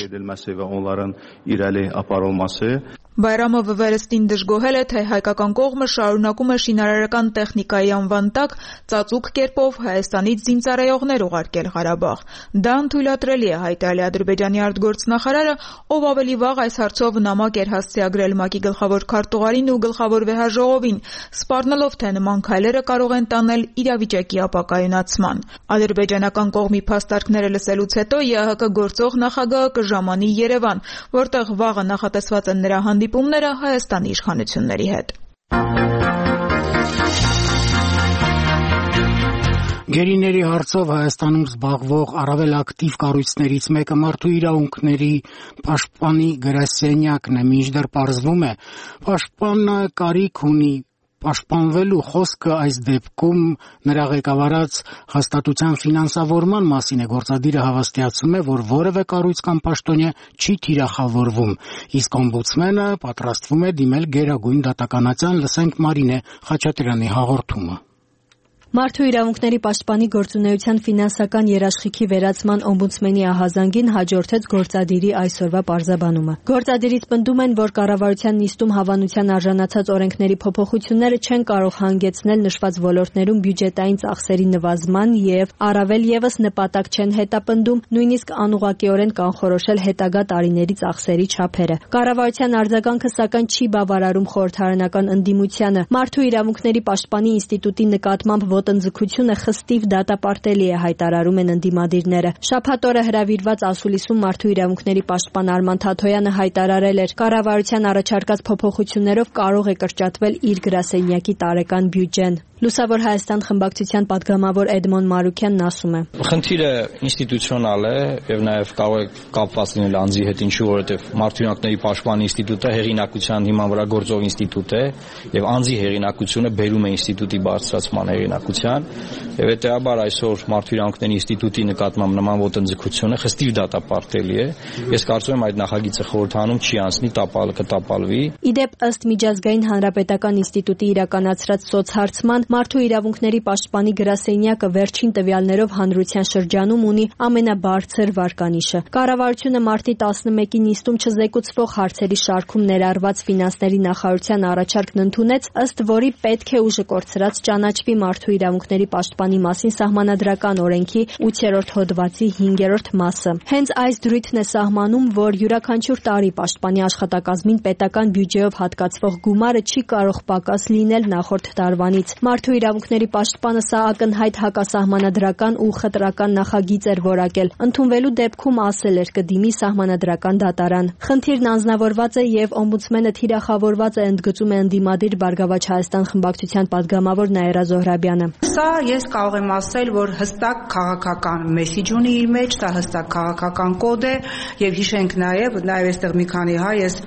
Բայրամովը վերստին դժգոհել է, թե հայկական կողմը շարունակում է շինարարական տեխնիկայի անվան տակ ծածուկ կերպով Հայաստանից զինծառայողներ ուղարկել Ղարաբաղ։ Դա անթույլատրելի է, հայտարարել է Ադրբեջանի արտգործնախարարը, ով ավելի վաղ այս հարցով նամակ էր հասցեագրել ՄԱԿ-ի գլխավոր քարտուղարին ու գլխավոր վեհաժողովին, սպառնալով, թե նման քայլերը կարող են տանել իրավիճակի ապակայունացման։ Ադրբեջանական կողմի փաստարկները լսելուց հետո ԵԱՀԿ գործող նախագահը կժամանի Երևան, որտեղ վաղը նախատեսված են նրա հանդիպումները Հայաստանի իշխանությունների հետ։ Գերիների հարցով Հայաստանում զբաղվող առավել ակտիվ կառույցներից մեկը մարդու իրավունքների պաշտպանի գրասենյակն է, մինչդեռ պարզվում է, պաշտպանը կարիք ունի պաշտպանվելու խոսքը այս դեպքում նրա ղեկավարած հաստատության ֆինանսավորման մասին է։ Գործադիրը հավաստիացում է, որ որևէ կառույց կամ պաշտոնյա չի թիրախավորվում, իսկ օմբուդսմենը պատրաստվում է դիմել Գերագույն դատականատան։ Լսենք Մարինե Խաչատրյանի հաղորդումը։ Մարդու իրավունքների պաշտպանի գործունեության ֆինանսական երաշխիքի վերացման օմբուդսմենի ահազանգին հաջորդեց գործադիրի այսօրվա պարզաբանումը։ Գործադիրից պնդում են, որ կառավարության նիստում հավանության արժանացած օրենքների փոփոխությունները չեն կարող հանգեցնել նշված ոլորտներում բյուջետային ծախսերի նվազման եւ առավել եւս նպատակ չեն հետապնդում նույնիսկ անուղղակիորեն կանխորոշել հետագա տարիների ծախսերի չափերը։ Կառավարության արձագանքը սակայն չի բավարարում խորհրդարանական ընդդիմությանը։ Մարդու իրավունքների պաշտպանի ինստիտուտի նկատմամբ ոտնձգությունը խստիվ դատապարտելի է, հայտարարում են ընդդիմադիրները։ Շաբաթ օրը հրավիրված ասուլիսում մարդու իրավունքների պաշտպան Արման Թաթոյանը հայտարարել էր, կառավարության առաջարկած փոփոխություններով կարող է կրճատվել իր գրասենյակի տարեկան բյուջեն։ Լուսավոր Հայաստան խմբակցության պատգամավոր Էդմոն Մարուքյանն ասում է. Խնդիրը ինստիտուցիոնալ է եւ նաեւ կարող է կապված լինել անձի հետ, ինչու որովհետեւ Մարդու իրավունքների պաշտպան ինստիտուտը հեղինակության հիման վրա գործող ինստիտուտ է եւ անձի հեղինակությունը բերում է ինստիտուտի բարձրացման հեղինակության եւ հետեւաբար այսօր Մարդու իրավունքների ինստիտուտի նկատմամբ նման ոտնձգությունը խստիվ դատապարտելի է։ Ես կարծում եմ այդ նախագիծը խորհրդանում չի անցնի, տապալը կտապալվի։ Իդեպ ըստ Միջազգային հանրապետական ինստիտուտի իրականացրած սոցհարցման Մարդու իրավունքների պաշտպանի գրասենյակը վերջին տվյալներով հանրության շրջանում ունի ամենաբարձր վարկանիշը։ Կառավարությունը մարտի տասնմեկի նիստում չզեկուցվող հարցերի շարքում ներառված ֆինանսների նախարարության առաջարկն ընդունեց, ըստ որի պետք է ուժը կորցրած ճանաչվի Մարդու իրավունքների պաշտպանի մասին սահմանադրական օրենքի ութերորդ հոդվածի հինգերորդ մասը։ Հենց այս դրույթն է սահմանում, որ յուրաքանչյուր տարի պաշտպանի աշխատակազմին պետական բյուջեով հատկացվող գումարը չի կարող պակաս լինել նախորդ տարվանից։ Մարդու իրավունքների պաշտպանը սա ակնհայտ հակասահմանադրական ու խտրական նախագիծ էր որակել։ Ընդունվելու դեպքում ասել էր կդիմի սահմանադրական դատարան։ Խնդիրն անձնավորված է եւ օմբուդսմենը թիրախավորված է, ընդգծում է ընդդիմադիր Բարգավաճ Հայաստան խմբակցության պատգամավոր Նաիրա Զոհրաբյանը։ Սա ես կարող եմ ասել, որ հստակ քաղաքական մեսիջ ունի իր մեջ, սա հստակ քաղաքական կոդ է եւ հիշենք նաեւ նաեւ այստեղ մի քանի հայ ես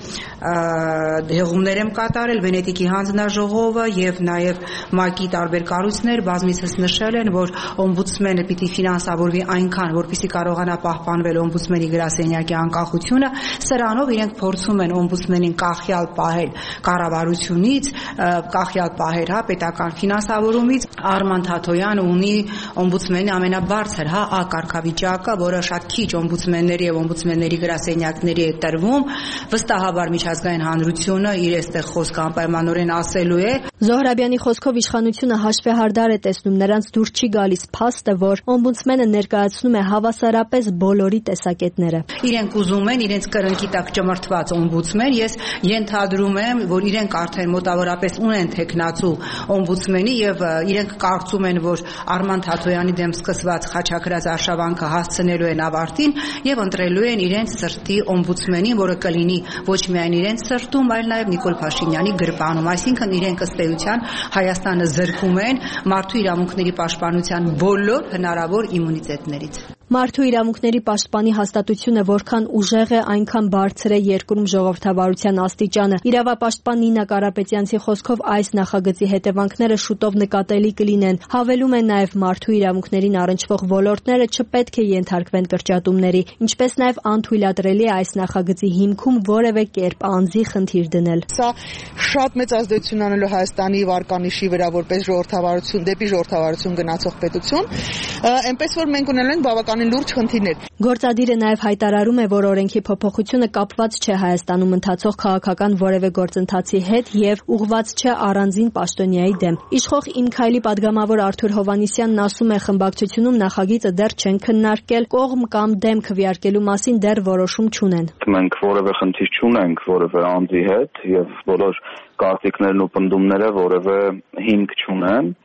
հեղումներ եմ կատարել Վենետիկի հանձնաժողովը եւ նաեւ ՄԱԿ-ի տարբեր կառույցներ բազմիցս նշել են, որ օմբուդսմենը պիտի ֆինանսավորվի այնքան, որպեսզի կարողանա պահպանվել օմբուդսմենի գրասենյակի անկախությունը։ Սրանով իրենք փորձում են օմբուդսմենին կախյալ պահել կառավարությունից, կախյալ պահել հա պետական ֆինանսավորումից։ Արման Թաթոյանը ունի օմբուդսմենի ամենաբարձր հա ա կարգավիճակը, որը շատ քիչ օմբուդսմենների եւ օմբուդսմենների գրասենյակների է տրվում։ Վստահաբար միջազգային հանրությունը իր այստեղ խոսքը անպայմանորեն ասելու է։ Զոհրաբյանի խոսքով իշխանությունը հաշվեհարդար է տեսնում նրանց դուր չի գալիս փաստը, որ օմբուդսմենը ներկայացնում է հավասարապես բոլորի տեսակետները։ Իրենք ուզում են իրենց կրնկի տակ ճմրթված օմբուդսմեն, ես ենթադրում եմ, որ իրենք արդեն մոտավորապես ունեն թեկնածու օմբուդսմենի եւ իրենք կարծում են, որ Արման Թաթոյանի դեմ սկսված խաչակրած արշավանքը հասցնելու են ավարտին եւ ընտրելու են իրենց սրտի օմբուդսմենին, որը կլինի ոչ միայն իրենց սրտում, այլ նաեւ Նիկոլ Փաշինյանի գրպանում, այսինքն իրենք ըստ էության Հայաստանը զրկում են մարդու իրավունքների պաշտպանության բոլոր հնարավոր իմունիտետներից։ Մարդու իրավունքների պաշտպանի հաստատությունը որքան ուժեղ է, այնքան բարձր է երկրում ժողովրդավարության աստիճանը։ Իրավապաշտպան Նինա Կարապետյանցի խոսքով այս նախագծի հետևանքները շուտով նկատելի կլինեն։ Հավելում են նաև մարդու իրավունքներին առնչվող ոլորտները չպետք է ենթարկվեն կրճատումների, ինչպես նաև անթույլատրելի է այս նախագծի հիմքում որևէ կերպ անձի խնդիր դնել։ Սա շատ մեծ ազդեցություն անելու Հայաստանի վարկանիշի վրա որպես ժողովրդավարություն, դեպի ժողովրդավարություն գնացող պետություն, այնպես որ մենք ունենալու ենք բավական լուրջ խնդիրներ։ Գործադիրը նաև հայտարարում է, որ օրենքի փոփոխությունը կապված չէ Հայաստանում ընթացող քաղաքական որևէ գործընթացի հետ եւ ուղղված չէ առանձին պաշտոնյայի դեմ։ Իշխող Իմ քայլի падգամավոր Արթուր Հովհաննիսյանն ասում է, խմբակցությունում նախագիծը դեռ չեն քննարկել, կողմ կամ դեմ քվեարկելու մասին դեռ որոշում չունեն։ Մենք որևէ խնդիր չունենք որևէ անձի հետ եւ բոլոր կարծիքներն ու պնդումները որևէ հիմք չունեն։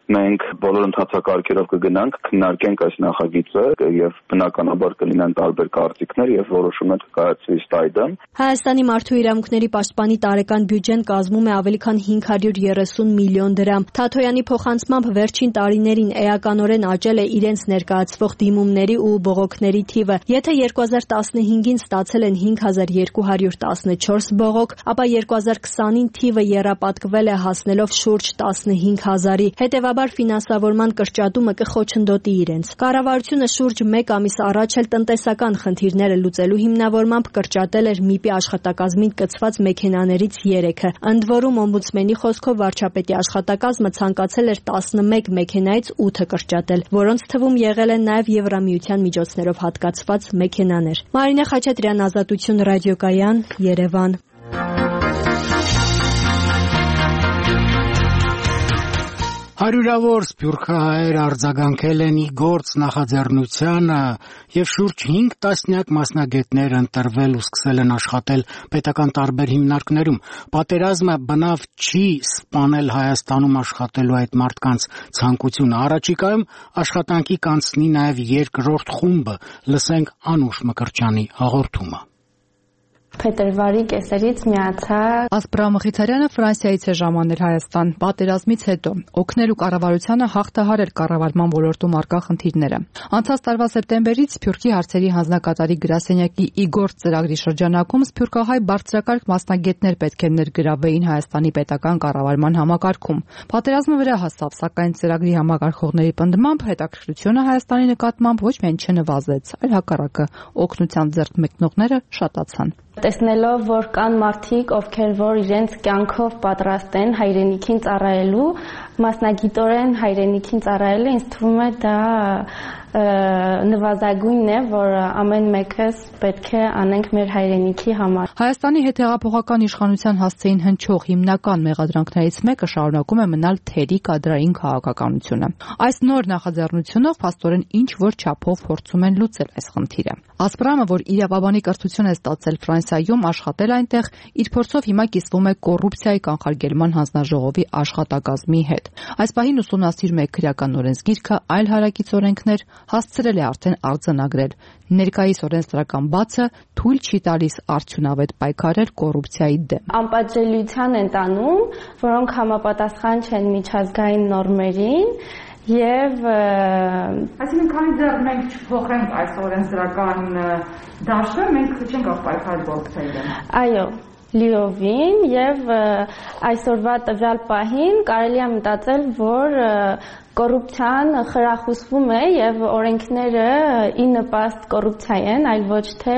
մենք բոլոր ընթացակարգերով կգնանք, քննարկենք այս նախագիծը եւ բնականաբար կլինեն տարբեր կարծիքներ եւ որոշումներ կկայացվի ըստ այդմ։ Հայաստանի մարդու իրավունքների պաշտպանի տարեկան բյուջեն կազմում է ավելի քան հինգ հարյուր երեսուն միլիոն դրամ։ Թաթոյանի փոխանցմամբ վերջին տարիներին էականորեն աճել է իրենց ներկայացվող դիմումների ու բողոքների թիվը։ Եթե երկու հազար տասնհինգին ստացել են հինգ հազար երկու հարյուր տասնչորս բողոք, ապա երկու հազար քսանին թիվը եռապատկվել է հասնելով շուրջ տասնհինգ հազարի։ Հետևաբար ֆինանսավորման կրճատումը կխոչընդոտի իրենց։ Կառավարությունը շուրջ մեկ ամիս առաջ էլ տնտեսական խնդիրները լուծելու հիմնավորմամբ կրճատել էր ՄԻՊ-ի աշխատակազմին կցված մեքենաներից երեքը։ Ընդ որում օմբուդսմենի խոսքով վարչապետի աշխատակազմը ցանկացել էր տասնմեկ մեքենայից ութը կրճատել, որոնց թվում եղել են նաև Եվրամիության միջոցներով հատկացված մեքենաներ։ Մարինե Խաչատրյան, Ազատություն ռադիոկայան, Երևան։ Հարյուրավոր սփյուռքահայեր արձագանքել են ի գործ նախաձեռնությանը եւ շուրջ հինգ տասնյակ մասնագետներ ընտրվել ու սկսել են աշխատել պետական տարբեր հիմնարկներում։ Պատերազմը բնավ չի սպանել Հայաստանում աշխատելու այդ մարդկանց ցանկությունը։ Առաջիկայում աշխատանքի կանցնի նաեւ երկրորդ խումբը։ Լսենք Անուշ Մկրտչյանի հաղորդումը։ Փետրվարի կեսերից միացա։ Ասպրա Մխիթարյանը Ֆրանսիայից է ժամանել Հայաստան պատերազմից հետո օգնել ու կառավարությանը հաղթահարել կառավարման ոլորտում առկա խնդիրները։ Անցած տարվա սեպտեմբերից Սփյուռքի հարցերի հանձնակատարի գրասենյակի Իգոր ծրագրի շրջանակում սփյուռքահայ բարձրակարգ մասնագետներ պետք է ներգրավվեին Հայաստանի պետական կառավարման համակարգում։ Պատերազմը վրա հասավ, սակայն ծրագրի համակարգողների պնդմամբ հետաքրքրությունը Հայաստանի նկատմամբ ոչ միայն չնվազեց, այլ հակառակը օգնության ձեռք մեկնողները շատացան։ Տեսնելով, որ կան մարդիկ, ովքեր որ իրենց կյանքով պատրաստ են հայրենիքին ծառայելու, մասնագիտորեն հայրենիքին ծառայելը ինձ թվում է դա նվազագույնն է, որ ամեն մեկս պետք է անենք մեր հայրենիքի համար։ Հայաստանի հետհեղափոխական իշխանության հասցեին հնչող հիմնական մեղադրանքներից մեկը շարունակում է մնալ թերի կադրային քաղաքականությունը։ Այս նոր նախաձեռնությունով փաստորեն ինչ որ չափով փորձում են լուծել այս խնդիրը։ Ասպրամը, որ իրավաբանի կրթություն է ստացել Ֆրանսիայում, աշխատել այնտեղ, իր փորձով հիմա կիսվում է կոռուպցիայի կանխարգելման հանձնաժողովի աշխատակազմի հետ։ Այս պահին ուսումնասիրում է քրեական օրենսգիրքը, այլ հարակից օրենքներ, հասցրել է արդեն արձանագրել։ Ներկայիս օրենսդրական բացը թույլ չի տալիս արդյունավետ պայքարել կոռուպցիայի դեմ։ Անպատժելիության են տանում, որոնք համապատասխան չեն միջազգային նորմերին եւ այսինքն քանի դեռ մենք չփոխենք այս օրենսդրական դաշտը, մենք չենք կարող պայքարել կոռուպցիայի դեմ։ Այո, լիովին եւ այսօրվա տվյալ պահին կարելի է մտածել, որ կոռուպցիան խրախուսվում է եւ օրենքները ի նպաստ կոռուպցիայի են, այլ ոչ թե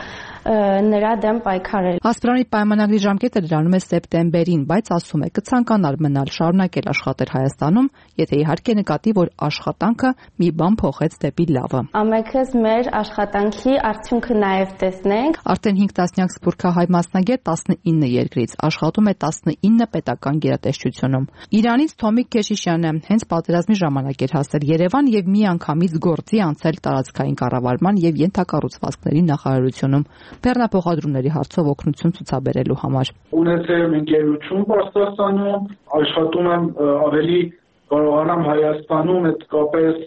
նրա դեմ պայքարել։ Ասպրանի պայմանագրի ժամկետը դրանում է սեպտեմբերին, բայց ասում է կցանկանար մնալ շարունակել աշխատել Հայաստանում, եթե իհարկե նկատի, որ աշխատանքը մի բան փոխեց դեպի լավը։ Ամենքս մեր աշխատանքի արդյունքը նաև տեսնենք։ Արդեն հինգ տասնյակ սփյուռքահայ մասնագետ տասնինը երկրից աշխատում է տասնինը պետական գերատեսչությունում։ Իրանից Թոմիկ Քեշիշյանը հենց պատերազմի ժամանակ էր հասել Երևան եւ միանգամից գործի անցել տարածքային կառավարման եւ ենթակառուցվածքների նախարարությունում բեռնափոխադրումների հարցով օգնություն ցուցաբերելու համար։ Ունեցել եմ ընկերություն Պարսկաստանում, աշխատում եմ ավելի կարողանամ Հայաստանում այդ կապես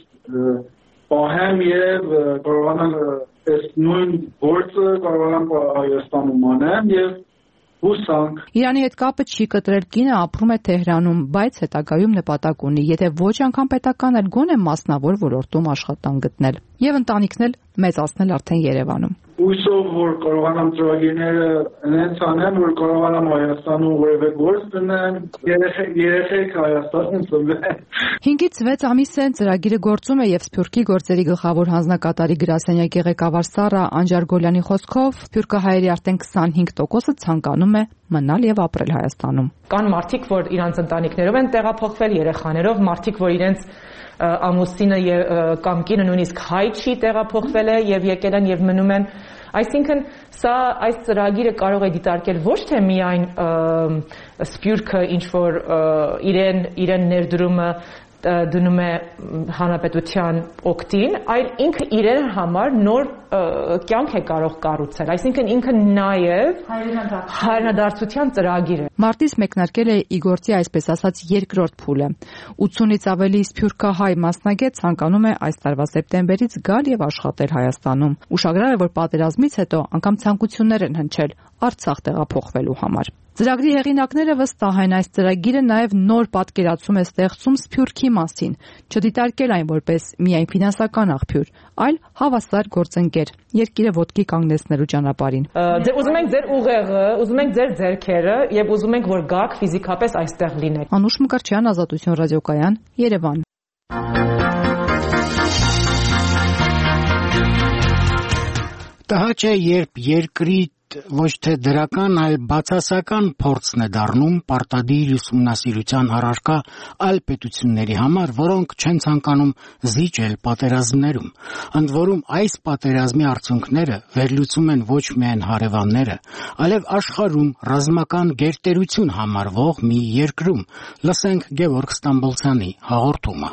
պահեմ եւ կարողանամ այս նույն գործը կարողանամ Հայաստանում անեմ եւ հուսանք։ Իրանի հետ կապը չի կտրել կինը ապրում է Թեհրանում, բայց հետագայում նպատակ ունի, եթե ոչ անգամ պետական էլ գոնե մասնավոր ոլորտում աշխատանք գտնել եւ ընտանիքն էլ մեծացնել արդեն Երևանում։ Հույսով, որ կարողանամ ծրագիրները այնց անեմ, որ կարողանամ Հայաստանում որևէ գործ դնեմ, երեխեք Հայաստանում ծնվեն։ հինգից վեց ամիս է ծրագիրը գործում է եւ Սփյուռքի գործերի գլխավոր հանձնակատարի գրասենյակի ղեկավար Սարա Անջարգոլյանի խոսքով սփյուռքահայերի արդեն քսանհինգ տոկոսը ցանկանում է մնալ եւ ապրել Հայաստանում։ Կան մարդիկ, որ իրանց ընտանիքներով են տեղափոխվել, երեխաներով, մարդիկ, որ իրենց ամուսինը կամ կինը նույնիսկ հայ չի տեղափոխվել է եւ եկել են եւ մնում են։ Այսինքն սա այս ծրագիրը կարող է դիտարկել ոչ թե միայն սփյուռքը ինչ որ իրեն իրեն ներդրումը դնում է հանրապետության օգտին, այլ ինքը իրեն համար նոր կյանք է կարող կառուցել, այսինքն ինքը նաև հայրենադարձության ծրագիր է։ Մարտից մեկնարկել է Իգորցի այսպես ասած երկրորդ փուլը։ ութունից ավելի սփյուռքահայ մասնագետ ցանկանում է այս տարվա սեպտեմբերից գալ եւ աշխատել Հայաստանում։ Ուշագրավ է, որ պատերազմից հետո անգամ ցանկություններ են հնչել Արցախ տեղափոխվելու համար։ Ծրագրի հեղինակները վստահ են, այս ծրագիրը նաև նոր պատկերացում է ստեղծում Սփյուռքի մասին, չդիտարկել այն որպես միայն ֆինանսական աղբյուր, այլ հավասար գործընկեր, երկիրը ոտքի կանգնեցնելու ճանապարհին։ Ձեր ուզում ենք ձեր ուղեղը, ուզում ենք ձեր ձեռքերը եւ ուզում ենք որ գաք ֆիզիկապես այստեղ լինեք։ Անուշ Մկրտչյան, Ազատություն ռադիոկայան, Երևան։ Տհաճ է, երբ երկրի ոչ թե դրական, այլ բացասական փորձն է դառնում պարտադիր ուսումնասիրության առարկա այլ պետությունների համար, որոնք չեն ցանկանում զիջել պատերազմներում։ Ընդ որում այս պատերազմի արդյունքները վերլուծում են ոչ միայն հարևանները, այլև աշխարհում ռազմական գերտերություն համարվող մի երկրում։ Լսենք Գևորգ Ստամբոլցյանի հաղորդումը։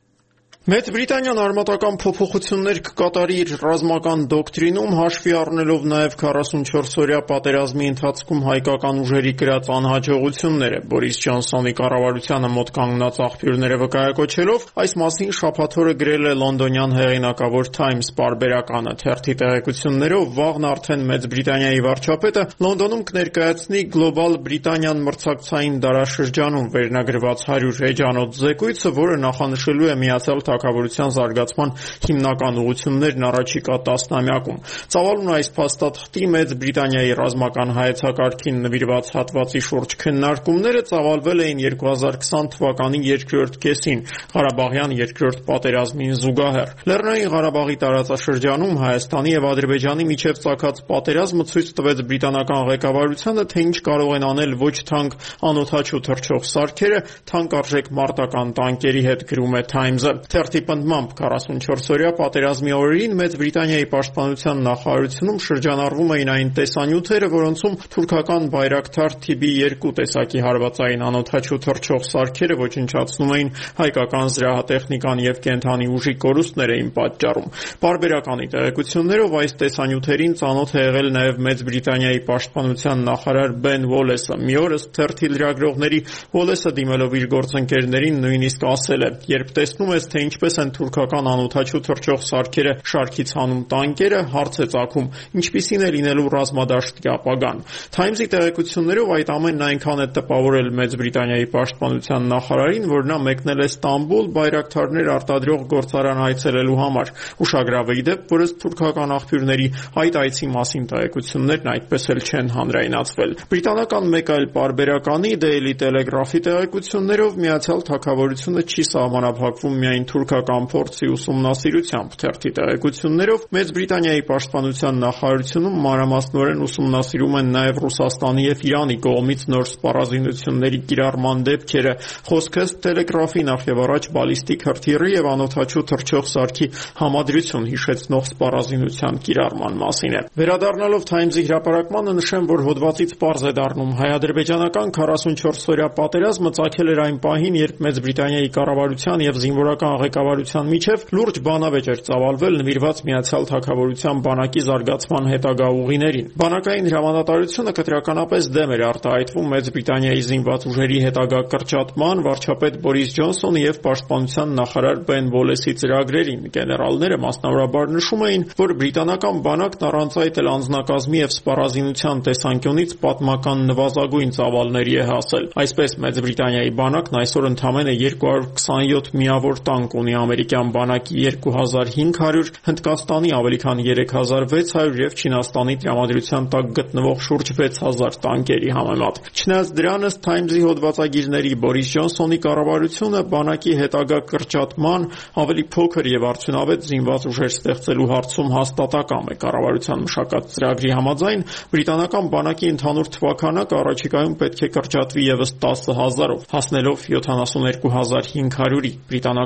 Մեծ Բրիտանիան արմատական փոփոխություններ կկատարի իր ռազմական դոկտրինում, հաշվի առնելով նաև քառասունչորս-օրյա պատերազմի ընթացքում հայկական ուժերի կրած անհաջողությունները։ Բորիս Ջոնսոնի կառավարությանը մոտ կանգնած աղբյուրները վկայակոչելով, այս մասին շաբաթօրը գրել է լոնդոնյան հեղինակավոր Times պարբերականը։ Թերթի տեղեկություններով վաղն արդեն Մեծ Բրիտանիայի վարչապետը Լոնդոնում կներկայացնի Global Բրիտանիան մրցակցային դարաշրջանում վերնագրված հարյուր էջանոց զեկույցը, որը նախանշելու է Միացյալ Թագավորության զարգացման հիմնական ուղղություններն առաջիկա տասնամյակում։ Ծավալուն այս փաստաթղթի Մեծ Բրիտանիայի ռազմական հայեցակարգին նվիրված հատվածի շուրջ քննարկումները ծավալվել էին երկու հազար քսան թվականի երկրորդ կեսին, Ղարաբաղյան երկրորդ պատերազմին զուգահեռ։ Լեռնային Ղարաբաղի տարածաշրջանում Հայաստանի եւ Ադրբեջանի միջև ծագած պատերազմը ցույց տվեց բրիտանական ղեկավարությանը, թե ինչ կարող են անել ոչ թանկ անօդաչու թռչող սարքերը թանկարժեք մարտական տանկերի հետ, գրում է Times-ը։ Թերթի պնդմամբ քառասունչորս-օրյա պատերազմի օրերին Մեծ Բրիտանիայի պաշտպանության նախարարությունում շրջանառվում էին այն տեսանյութերը, որոնցում թուրքական Բայրակթար թիպի երկու տեսակի հարվածային անօդաչու թռչող սարքերը ոչնչացնում էին հայկական զրահատեխնիկան եւ կենթանի ուժի կորուստներ էին պատճառում։ Պարբերականի տեղեկություններով այս տեսանյութերին ծանոթ է եղել նաեւ Մեծ Բրիտանիայի պաշտպանության նախարար Բեն Ուոլեսը։ Մի օր ըստ թերթի լրագրողների Ուոլեսը դիմելով իր գործընկերներին նույնիսկ ասել է. «Երբ տեսնում ես, թե ինչպես են թուրքական անօդաչու թռչող սարքերը շարքից հանում տանկերը, հարց է ծագում, ինչպիսին է լինելու ռազմադաշտի ապագան»։ Times-ի տեղեկություններով այդ ամենն այնքան է տպավորել Մեծ Բրիտանիայի պաշտպանության նախարարին, որ նա մեկնել է Ստամբուլ բայրակթարներ արտադրող գործարան այցելելու համար։ Ուշագրավ է ի դեպ, որ ըստ թուրքական աղբյուրների այդ այցի մասին տեղեկություններն այդպես էլ չեն հանրայնացվել։ Բրիտանական մեկ այլ պարբերականի Daily Telegraph-ի տեղեկություններով Միացյալ Թագավորությունը չի սահմանափակվում միայն թուրքական փորձի ուսումնասիրությամբ։ Թերթի տեղեկություններով Մեծ Բրիտանիայի պաշտպանության նախարարությունում մանրամասնորեն ուսումնասիրում են նաև Ռուսաստանի եւ Իրանի կողմից նոր սպառազինությունների կիրառման դեպքերը։ Խոսքը Telegraph-ի նախ եւ առաջ բալիստիկ հրթիռի եւ անօդաչու թռչող սարքի համադրություն հիշեցնող սպառազինության կիրառման մասին է։ Վերադառնալով Times-ի հրապարակմանը նշեմ, որ հոդվածից պարզ է դառնում հայ-ադրբեջանական քառասունչորս-օրյա պատերազմը ծագել էր այն պահին, երբ Մեծ Բրիտանիայի կառավարության եւ զինվորական ղեկավարության միջև լուրջ բանավեճ էր ծավալվել նվիրված Միացյալ Թագավորության բանակի զարգացման հետագա ուղիներին։ Բանակային հրամանատարությունը կտրականապես դեմ էր արտահայտվում Մեծ Բրիտանիայի զինված ուժերի հետագա կրճատման, վարչապետ Բորիս Ջոնսոնի եւ պաշտպանության նախարար Բեն Ուոլեսի ծրագրերին։ Գեներալները մասնավորաբար նշում էին, որ բրիտանական բանակն առանց այդ էլ անձնակազմի եւ սպառազինության տեսանկյունից պատմական նվազագույն ծավալների է հասել։ Այսպես Մեծ Բրիտանիայի բանակն այսօր ընդամենը երկու հարյուր քսանյոթ միավոր տանկ ունի ամերիկյան բանակի երկու հազար հինգ հարյուր, Հնդկաստանի ավելի քան երեք հազար վեց հարյուր եւ Չինաստանի տրամադրության տակ գտնվող շուրջ վեց հազար տանկերի համեմատ։ Չնայած դրան, ըստ Times-ի հոդվածագիրների, Բորիս Ջոնսոնի կառավարությունը բանակի հետագա կրճատման, ավելի փոքր եւ արդյունավետ զինված ուժեր ստեղծելու հարցում հաստատակամ է։ Կառավարության մշակած ծրագրի համաձայն բրիտանական բանակի ընդհանուր թվաքանակը առաջիկայում պետք է կրճատվի եւս տասը հազարով, հասնելով յոթանասունյոթ հազար հինգ հարյուրի։ Բրիտանական տանկերի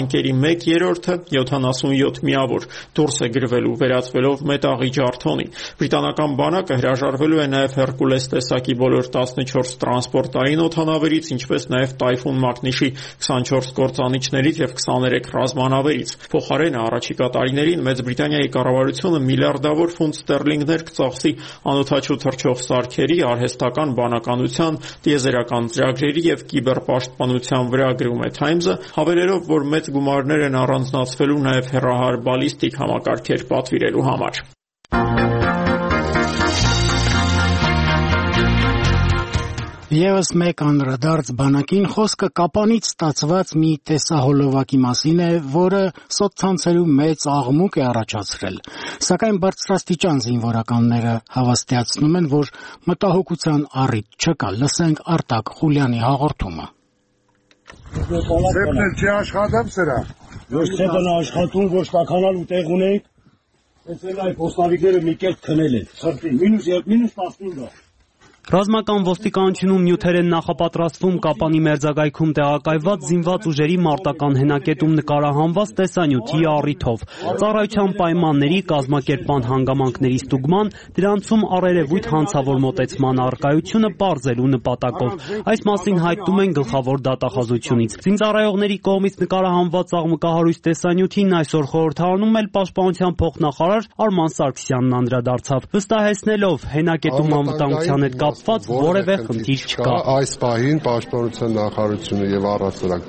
տանկերի մեկ երրորդը յոթանասունյոթ միավոր դուրս է գրվելու վերածվելով մետաղի ջարդոնի։ Բրիտանական բանակը հրաժարվելու է նաև Հերկուլես տեսակի բոլոր տասնչորս տրանսպորտային օդանավերից, ինչպես նաև Տայֆուն մակնիշի քսանչորս կործանիչներից եւ քսաներեք ռազմանավերից։ Փոխարենը առաջիկա տարիներին Մեծ Բրիտանիայի կառավարությունը միլիարդավոր ֆունտ ստերլինգներ կծախսի անօդաչու թռչող սարքերի, արհեստական բանականության, տիեզերական ծրագրերի եւ կիբերպաշտպանության վրա, գրում է Times-ը, հավելելով, որ մեծ գումարներ են առանձնացվելու նաև հեռահար բալիստիկ համակարգեր պատվիրելու համար։ Եվս մեկ անդրադարձ բանակին խոսքը կապանից ստացված մի տեսահոլովակի մասին է, որը սոցցանցերում մեծ աղմուկ է առաջացրել։ Սակայն բարձրաստիճան զինվորականները հավաստիացնում են, որ մտահոգության առիթ չկա։ Լսենք Արտակ Խուլյանի հաղորդումը։ Սեպն էլ չի աշխատում սրա։ Ոչ սեպն աշխատում, ոչ տականալ ու տեղ ունենք։ Այս էլ այ պոստավիկները մի կերպ քնել են։ Սրտի մինուս մինուս տասնինը։ Ռազմական ոստիկանությունում նյութեր են նախապատրաստվում Կապանի մերձակայքում տեղակայված զինված ուժերի մարտական հենակետում նկարահանված տեսանյութի առիթով։ Ծառայության պայմանների, կազմակերպման հանգամանքների ստուգման, դրանցում առերևույթ հանցավոր մոտեցման առկայությունը պարզելու նպատակով։ Այս մասին հայտնում են գլխավոր դատախազությունից։ Զինծառայողների կողմից նկարահանված աղմկահարույց տեսանյութին այսօր խորհրդարանում էլ Պաշտպանության փոխնախարար Արման Սարգսյանն անդրադարձավ, վստահեցնելով հենակետում անվտանգության հետ կապված որևէ խնդիր չկա։ Այս պահին Պաշտպանության նախարարությունը եւ առասարակ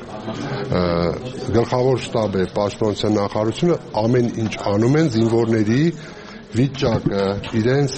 գլխավոր շտաբը Պաշտպանության նախարարությունը ամեն ինչ անում են զինվորների վիճակը, իրենց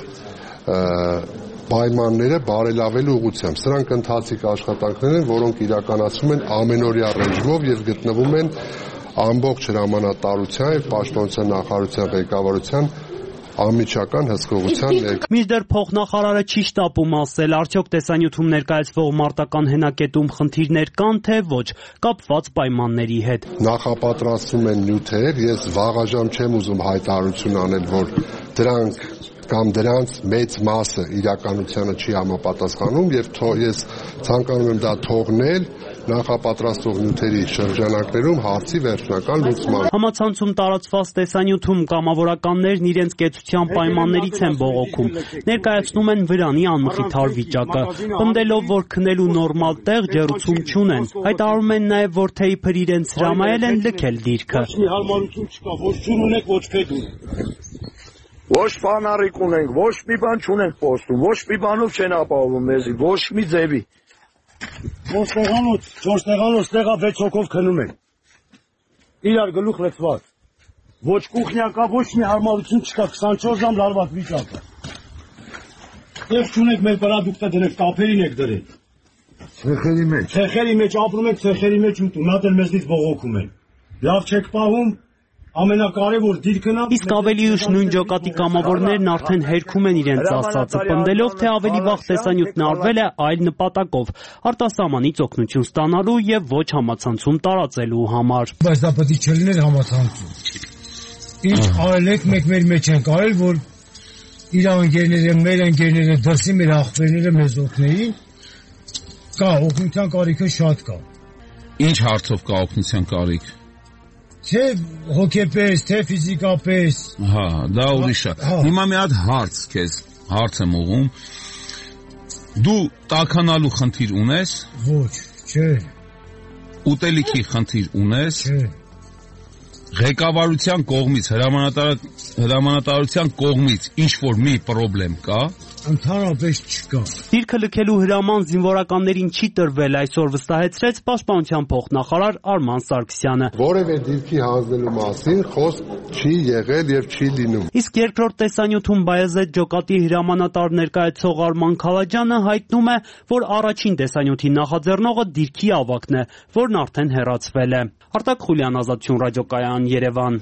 պայմանները բարելավելու ուղղությամբ։ Սրանք ընթացիկ աշխատանքներ են, որոնք իրականացվում են ամենօրյա ռեժիմով եւ գտնվում են ամբողջ հրամանատարության եւ Պաշտպանության նախարարության ղեկավարության անմիջական հսկողության ներքո։ Մինչդեռ փոխնախարարը չի շտապում ասել, արդյոք տեսանյութում ներկայացվող մարտական հենակետում խնդիրներ կան, թե ոչ, կապված պայմանների հետ։ Նախապատրաստում են նյութեր, ես վաղաժամ չեմ ուզում հայտարարություն անել, որ դրանք կամ դրանց մեծ մասը իրականությանը չի համապատասխանում եւ ես ցանկանում եմ դա թողնել նախապատրաստող նյութերի շրջանակներում հարցի վերջնական լուծման։ Համացանցում տարածված տեսանյութում կամավորականներն իրենց կեցության պայմաններից են բողոքում, ներկայացնում են վրանի անմխիթար վիճակը, պնդելով, որ քնելու նորմալ տեղ ջերուցում չունեն, հայտարարում են նաև, որ թե իբր իրենց հրամայել են լքել դիրքը։ Ոչ մի հարմարություն չկա, ոչ ջուր ունենք, ոչ փետ ունենք։ Ոչ ֆանարիկ ունենք, ոչ մի բան չունենք պոստում, ոչ մի բանով չեն ապահովում մեզի, ոչ մի ձևի։ Ոնց տեղանոց, չորս տեղանոց տեղա վեց հոգով քնում են։ Իրար գլուխ լցված։ Ոչ կուխնյա կա, ոչ մի հարմարություն չկա, քսանչորս ժամ լարված վիճակը։ Եվ չունենք մեր պրոդուկտը դրեք, կապերին եք դրել։ Ցեխերի մեջ։ Ցեխերի մեջ ապրում ենք, ցեխերի մեջ ուտում, նա դեռ մեզնից բողոքում են։ Լավ չեք պահում։ Ամենակարևոր դիրքն է։ Իսկ ավելի ուշ նույն ջոկատի կամավորներն արդեն հերքում են իրենց ասածը, պնդելով, թե ավելի վաղ տեսանյութն արվել է այլ նպատակով՝ արտասահմանից օգնություն ստանալու եւ ոչ համացանցում տարածելու համար։ Բայց դա պետք է չլիներ համացանցում։ Ինչ արել եք, մեկ մեր մեջ ենք արել, որ իր ընկերները, մեր ընկերները, դրսի մեր աղբերները մեզ օգնեին։ Կա օգնության կարիքը շատ կա։ Ինչ հարցով կա օգնության կարիք։ Թե հոգեպես, թե ֆիզիկապես։ Հա, դա ուրիշ է։ Հիմա մի հատ հարց քեզ, հարց եմ ուղում։ Դու տաքանալու խնդիր ունես։ Ոչ, չէ։ Ուտելիքի խնդիր ունես։ Չէ։ Ղեկավարության կողմից, հրամանատարության կողմից ինչ որ մի խնդրեմ կա։ Ընդհանրապես չկա։ Դիրքը լքելու հրաման զինվորականներին չի տրվել, այսօր վստահեցրեց Պաշտպանության փոխնախարար Արման Սարգսյանը։ Որևէ դիրքի հանձնելու մասին խոսք չի եղել եւ չի լինում։ Իսկ երկրորդ տեսանյութում Բայազեդ ջոկատի հրամանատար ներկայացող Արման Քալաջյանը հայտնում է, որ առաջին տեսանյութի նախաձեռնողը դիրքի ավագն է, որն արդեն հեռացվել է։ Արտակ Խուլյան, Ազատություն ռադիոկայան, Երևան։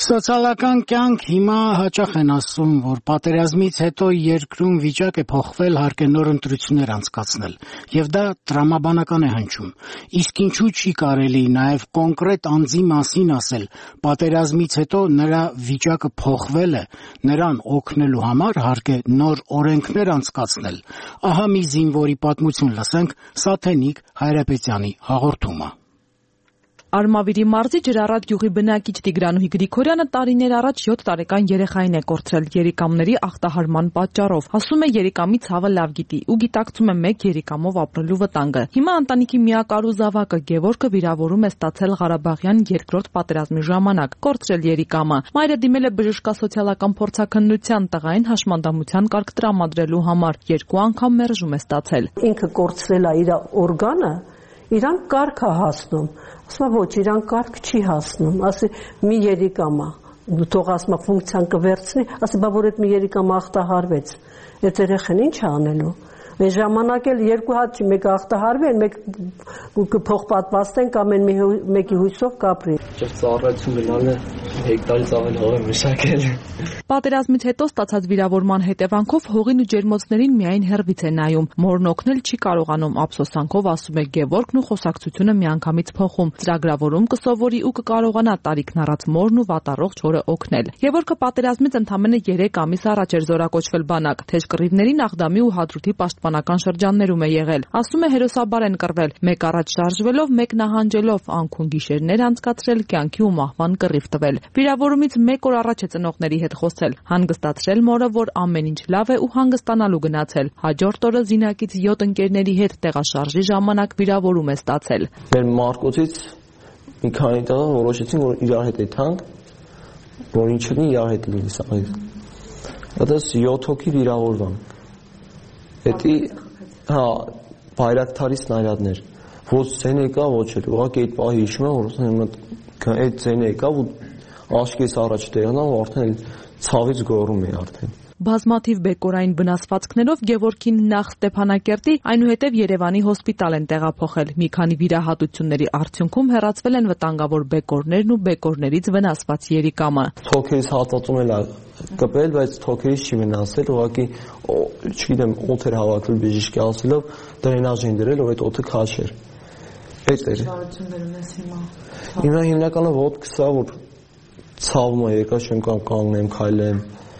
Սոցիալական կյանք հիմա հաճախ են ասում, որ պատերազմից հետո երկրում վիճակ է փոխվել, հարկ է նոր ընտրություններ անցկացնել, եւ դա տրամաբանական է հնչում։ Իսկ ինչու չի կարելի նաեւ կոնկրետ անձի մասին ասել, պատերազմից հետո նրա վիճակը փոխվել է, նրան օգնելու համար հարկ է նոր օրենքներ անցկացնել։ Ահա մի զինվորի պատմություն լսենք Սաթենիկ Հայրապետյանի հաղորդումը։ Արմավիրի մարզի Ջրառատ գյուղի բնակիչ Տիգրանուհի Գրիգորյանը տարիներ առաջ յոթ տարեկան երեխային է կորցրել երիկամների ախտահարման պատճառով։ Ասում է երիկամի ցավը լավ գիտի ու գիտակցում է մեկ երիկամով ապրելու վտանգը։ Հիմա ընտանիքի միակարու զավակը Գևորգը վիրավորում է ստացել Ղարաբաղյան երկրորդ պատերազմի ժամանակ։ Կորցրել երիկամը։ Մայրը դիմել է բժշկասոցիալական փորձաքննության տղային հաշմանդամության կարգ տրամադրելու համար։ Երկու անգամ մերժում է ստացել։ Ինքը կորցրել է իր օրգանը, իրան կարգ է հասնում։ Ասում ոչ, իրան կարգ չի հասնում, ասի մի երիկամա, թող ասма ֆունկցիան կվերցնի, ասի բա որ այդ մի երիկամա ախտահարվեց, այդ երեխան ինչ է անելու։ Այս ժամանակ էլ երկու հատ չի, մեկը ախտահարվի, մեկ փոխպատվաստեն կամ մեկի հույսով կապրի։ Ծառայություն գնալն է հեկտարից ավել հող է մշակել։ Պատերազմից հետո ստացած վիրավորման հետևանքով հողին ու ջերմոցներին միայն հեռվից է նայում։ Մորն օգնել չի կարողանում, ափսոսանքով ասում է Գևորգն ու խոսակցությունը միանգամից փոխում։ Ծրագրավորում կսովորի ու կկարողանա տարիքն առած մորն ու վատառողջ հորը օգնել։ Գևորգը պատերազմից ընդամենը երեք ամիս առաջ էր զորակոչվել բանակ, թեժ կռիվների, Աղդամի ու Հադրութի պաշտպանական շրջաններում է եղել։ Ասում է հերոսաբար են կռվել, մեկ առաջ շարժվելով, մեկ նահանջելով, անքուն գիշերներ անցկացրել, կյանքի ու մահվան կռիվ տվել։ Վիրավորումից մեկ օր առաջ է ծնողների հետ խոսել, հանգստացրել մորը, որ ամեն ինչ լավ է ու հանգստանալու գնացել։ Հաջորդ օրը զինակից յոթ ընկերների հետ տեղաշարժի ժամանակ վիրավորում է ստացել։ Մեր մարկոցից մի քանի տղա որոշեցին, որ իրար հետ եթանք, որ ինչ լինի իրար հետ լինի սա։ Այդպես յոթ հոգի վիրավորվան։ Էդի հա բայրակթարի սնայրադներ ոչ ցեն եկա ոչ էլ ուղղակի այդ պահի հիշում եմ որ այդ ցեն եկա ու աշկես առաջ տեղանա ու արդեն ցավից գոռում էի արդեն Բազմաթիվ բեկորային վնասվածքներով Գևորգին նախ Ստեփանակերտի, այնուհետև Երևանի հոսպիտալ են տեղափոխել։ Մի քանի վիրահատությունների արդյունքում հեռացվել են վտանգավոր բեկորներն ու բեկորներից վնասված երիկամը։ Թոքերից հատվածում էլ կպել, բայց թոքերից չի մնացել, ուղղակի չգիտեմ, օդ էր հավաքվել բժիշկի ասելով, դրենաժ են դրել, որ այդ օդը քաշ էր։ Այդ էր։ Հիմա հիմնականը ոտքս է, որ ցավում է, եկա չեմ կամ կանգնեմ, քայլեմ։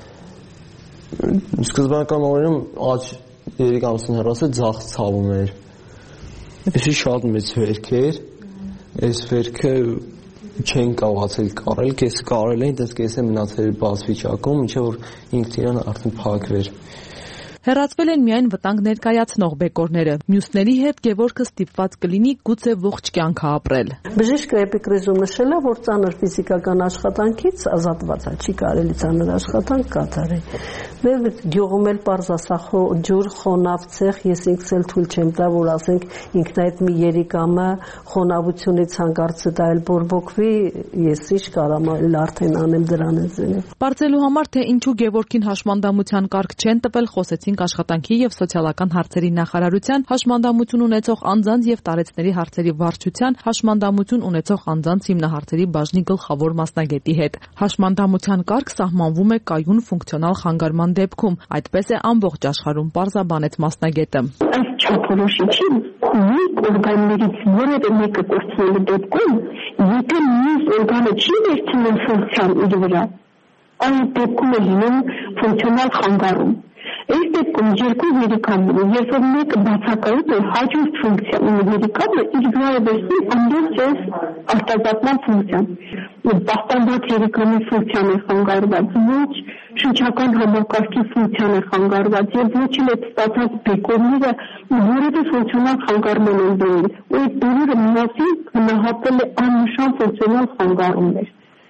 Սկզբնական օրերում աջ երիկամսն հեռացել ձախ ցավում էր։ Էսի շատ մեծ վերք էր, այս վերքը չեն կարողացել կարել, կեսը կարել էին, դες կեսը մնացել էր բաց վիճակում, մինչև որ ինքն իրան արդեն փակվեր։ Հեռացվել են միայն վտանգ ներկայացնող բեկորները։ Մյուսների հետ Գևորգը ստիպված կլինի գուցե ողջ կյանքը ապրել։ Բժիշկը էպիկրիզում նշել է, որ ծանր ֆիզիկական աշխատանքից ազատված է, չի կարելի ծանր աշխատանք կատարել։ Մեր գյուղում էլ պարզասա ջուր խոնավ ցեղ, ես ինքս էլ թույլ չեմ տա, որ ասենք ինքնայդ մի երիկամը խոնավությունից հանկարծը դա էլ բորբոքվի, ես ինչ կարամ էլ արդեն անեմ դրանից։ Բարձելու համար թե ինչու Գևորգին հաշմանդամության կարգ չեն տվել, խոսեցին Աշխատանքի եւ սոցիալական հարցերի նախարարության հաշմանդամություն ունեցող անձանց եւ տարեցների հարցերի վարչության հաշմանդամություն ունեցող անձանց հիմնահարցերի բաժնի գլխավոր մասնագետի հետ։ Հաշմանդամության կարգ սահմանվում է կայուն ֆունկցիոնալ խանգարման դեպքում, այդպես է ամբողջ աշխարհում պարզաբանեց մասնագետը։ Ըստ չափորոշիչի քունի օրգաններից որևէ մեկը կորցնելու դեպքում, եթե մյուս օրգանը չի վերցնում ֆունկցիան իր վրա, այն դեպքում է լինում ֆունկցիոնալ խանգարում։ Այս դեպքում երկու երիկամները, երբ որ մեկը բացակայում է հաջորդ ֆունկցիա, ու երիկամը իր վրա է վերցնում ամբողջ այս արտազատման ֆունկցիան։ Պահպանված երիկամի ֆունկցիան է խանգարված, ոչ շնչական համակարգի ֆունկցիան է խանգարված, եւ ոչ էլ այդ ստացած բեկորները որևէ ֆունկցիոնալ խանգարման են բերել։ Ու այդ բերումը միասին գնահատել է աննշան ֆունկցիոնալ խանգարումներ։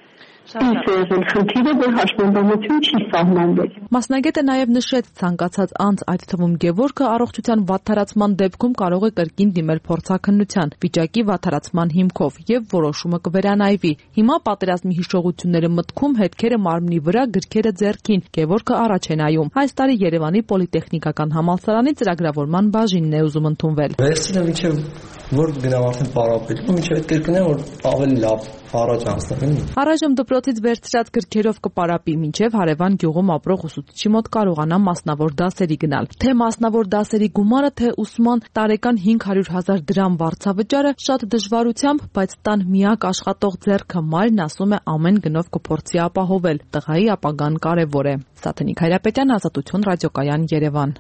Խնդիրը, որ հաշմանդամություն չի սահմանվել։ Մասնագետը նաև նշեց, ցանկացած անձ, այդ թվում Գևորգը, առողջության վատթարացման դեպքում կարող է կրկին դիմել փորձաքննության, վիճակի վատթարացման հիմքով եւ որոշումը կվերանայվի։ Հիմա պատերազմի հիշողությունները մտքում, հետքերը մարմնի վրա, գրքերը ձեռքին։ Գևորգը առաջ է նայում։ Այս տարի Երևանի պոլիտեխնիկական համալսարանի ծրագրավորման բաժինն է ուզում ընդունվել։ Վերցնեմ իջև որ գնամ արդեն պարապել, ու միջև այդ կրկնեմ, որ ավելի լավ առաջ անցնեմ։ Առայժմ Դպրոցից վերցրած գրքերով կպարապի, մինչև հարևան գյուղում ապրող ուսուցչի մոտ կարողանա մասնավոր դասերի գնալ։ Թե մասնավոր դասերի գումարը, թե ուսման տարեկան հինգ հարյուր հազար դրամ վարձավճարը շատ դժվարությամբ, բայց տան միակ աշխատող ձեռքը մայրն ասում է ամեն գնով կփորձի ապահովել։ Տղայի ապագան կարևոր է։ Սաթենիկ Հայրապետյան, Ազատություն, ռադիոկայան, Երևան։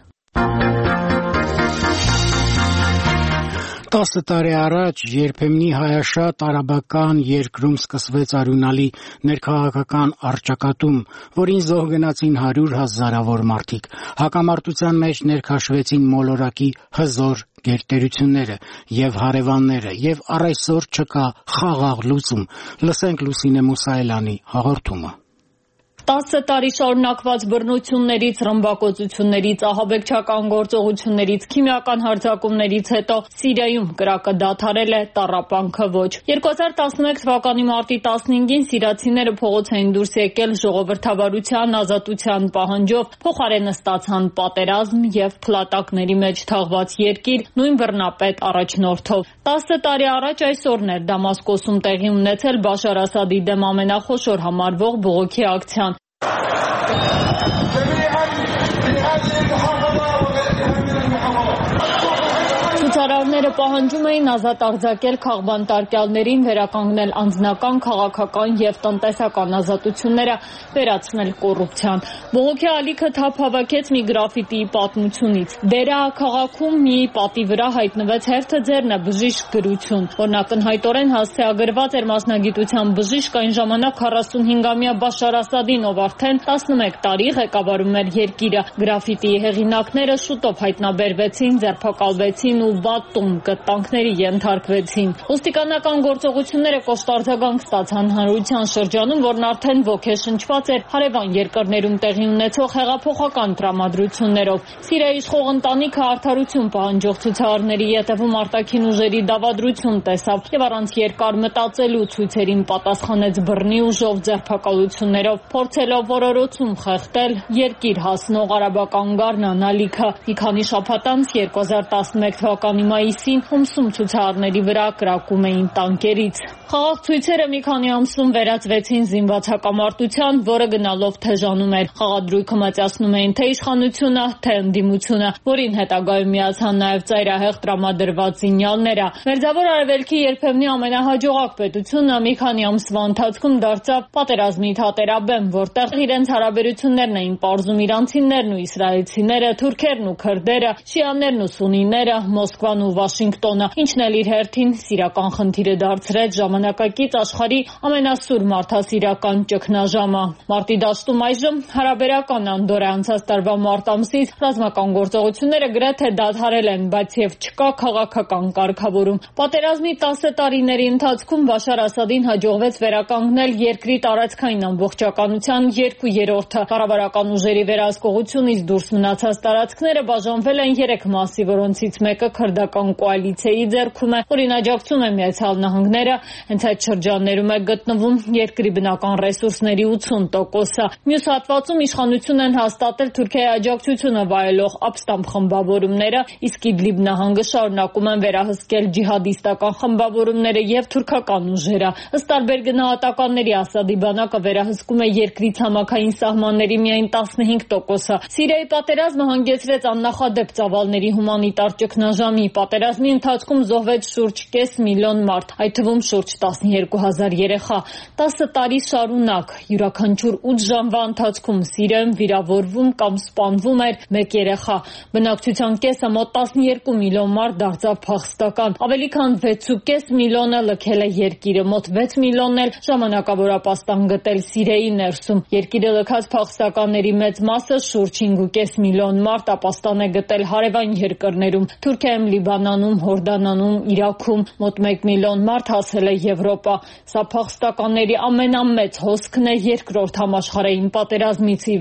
տասը տարի առաջ երբեմնի հայաշատ արաբական երկրում սկսվեց արյունալի ներքաղաքական առճակատում, որին զոհ գնացին հարյուր հազարավոր մարդիկ։ Հակամարտության մեջ ներքաշվեցին մոլորակի հզոր գերտերությունները եւ հարևանները, եւ առ այսօր չկա խաղաղ լուծում։ Լսենք Լուսինե Մուսայելյանի հաղորդումը։ տասը տարի շարունակված բռնություններից, ռմբակոծություններից, ահաբեկչական գործողություններից, քիմիական հարձակումներից հետո Սիրիայում կրակը դադարել է, տառապանքը ոչ։ երկու հազար տասնմեկ թվականի մարտի տասնհինգին սիրիացիները փողոց էին դուրս եկել ժողովրդավարության, ազատության պահանջով, փոխարենը ստացան պատերազմ եւ փլատակների մեջ թաղված երկիր, նույն բռնապետ առաջնորդով։ տասը տարի առաջ այսօրն էր Դամասկոսում տեղի ունեցել Բաշար Ասադի դեմ ամենախոշոր համարվող բողոքի ակցիան։ Ցուցարարները պահանջում էին ազատ արձակել քաղբանտարկյալներին, վերականգնել անձնական, քաղաքական եւ տնտեսական ազատությունները, վերացնել կոռուպցիան։ Բողոքի ալիքը թափ հավաքեց մի գրաֆիտիի պատմությունից։ Դերա քաղաքում մի պատի վրա հայտնվեց հերթը ձեռնը բժիշկ գրություն, որն ակնհայտորեն հասցեագրված էր մասնագիտության բժիշկ այն ժամանակ քառասունհինգամյա Բաշար Ասադին, ով արդեն տասնմեկ տարի ղեկավարում էր երկիրը։ Գրաֆիտիի հեղինակները շուտով հայտնաբերվեցին, ձերբակալվեցին ու բատում կտանքների ենթարկվեցին։ Ոստիկանական գործողությունները կոշտ արձագանք ստացան հանրության շրջանում, որն արդեն ոգեշնչված էր հարևան երկրներում տեղի ունեցող հեղափոխական տրամադրություններով։ Սիրիայի իշխող ընտանիքը արդարություն պահանջող ցուցարարների ետևում արտաքին ուժերի դավադրություն տեսավ եւ առանց երկար մտածելու ցույցերին պատասխանեց բռնի ուժով, ձերբակալություններով, փորձելով օրորոցում խեղդել երկիր հասնող արաբական գարնան ալիքը։ Մի քանի շաբաթ անց երկու հազար տասնմեկ թվականի մայիսին Հոմսում ցուցարարների վրա կրակում էին տանկերից։ Խաղաղ ցույցերը մի քանի ամսում վերածվեցին զինված հակամարտության, որը գնալով թեժանում էր։ Խաղադրույքը մատյացնում էին թե իշխանությունը, թե ընդդիմությունը, որին հետագայում միացան նաև ծայրահեղ տրամադրված զինյալները։ Մերձավոր Արևելքի երբեմնի ամենահաջողակ պետությունը մի քանի ամսվա ընթացքում դարձավ պատերազմի թատերաբեմ, որտեղ իրենց հարաբերություններն էին պարզում իրանցիներն ու իսրայելցիները, թուրքերն ու քրդերը, շիաներն ու սուննիները, Մոսկվան ու Վաշինգտոնը, ինչն էլ իր հերթին սիրական խնդիրը դարձրեց ժամանակակից աշխարհի ամենասուր մարդասիրական ճգնաժամը։ Մարտի դաշտում այժմ հարաբերական անդոր է անցած տարվա մարտ ամսից, ռազմական գործողությունները գրեթե դադարել են, բայց եւ չկա քաղաքական կարգավորում։ Պատերազմի տասը տարիների ընթացքում Բաշար Ասադին հաջողվեց վերականգնել երկրի տարածքային ամբողջականության երկու երրորդը։ Կառավարական ուժերի վերահսկողությունից դուրս մնացած տարածքները բաժանվել են երեք մասի, որոնցից մեկը քրդական կոալիցիայի ձեռքում է, որին աջակցում է Միացյալ Նահանգները, հենց այդ շրջաններում է գտնվում երկրի բնական ռեսուրսների ութսուն տոկոսը։ Մյուս հատվածում իշխանություն են հաստատել Թուրքիայի աջակցությունը վայելող ապստամբ խմբավորումները, իսկ Իդլիբ նահանգը շարունակում են վերահսկել ջիհադիստական խմբավորումները եւ թուրքական ուժերը։ Ըստ տարբեր գնահատականների Ասադի բանակը վերահսկում է երկրի ցամաքային սահմանների միայն տասնհինգ տոկոսը։ Սիրիայի պատերազմը հանգեցրեց աննախադեպ ծավալների հումանիտար ճգնաժամի։ Պատերազմի ընթացքում զոհվեց շուրջ կես միլիոն մարդ, այդ թվում շուրջ տասնյոթ հազար երեխա։ տասը տարի շարունակ յուրաքանչյուր ութ ժամվա ընթացքում Սիրիայում վիրավորվում կամ սպանվում էր մեկ երեխա։ Բնակչության կեսը մոտ տասնյոթ միլիոն մարդ դարձավ փախստական։ Ավելի քան վեց ու կես միլիոնը լքել է երկիրը, մոտ վեց միլիոնն էլ ժամանակավոր ապաստան գտել Սիրիայի ներսում։ Երկիրը լքած փախստականների մեծ մասը, շուրջ հինգ ու կես միլիոն մարդ, ապաստան է գտել հարևան երկրներում՝ Թուրքիայում, Լիբանանում, Հորդանանում, Իրաքում, մոտ մեկ միլիոն մարդ հասել է Եվրոպա։ Սա փախստականների ամենամեծ հոսքն է երկրորդ համաշխարհային պատերազմից ի վեր։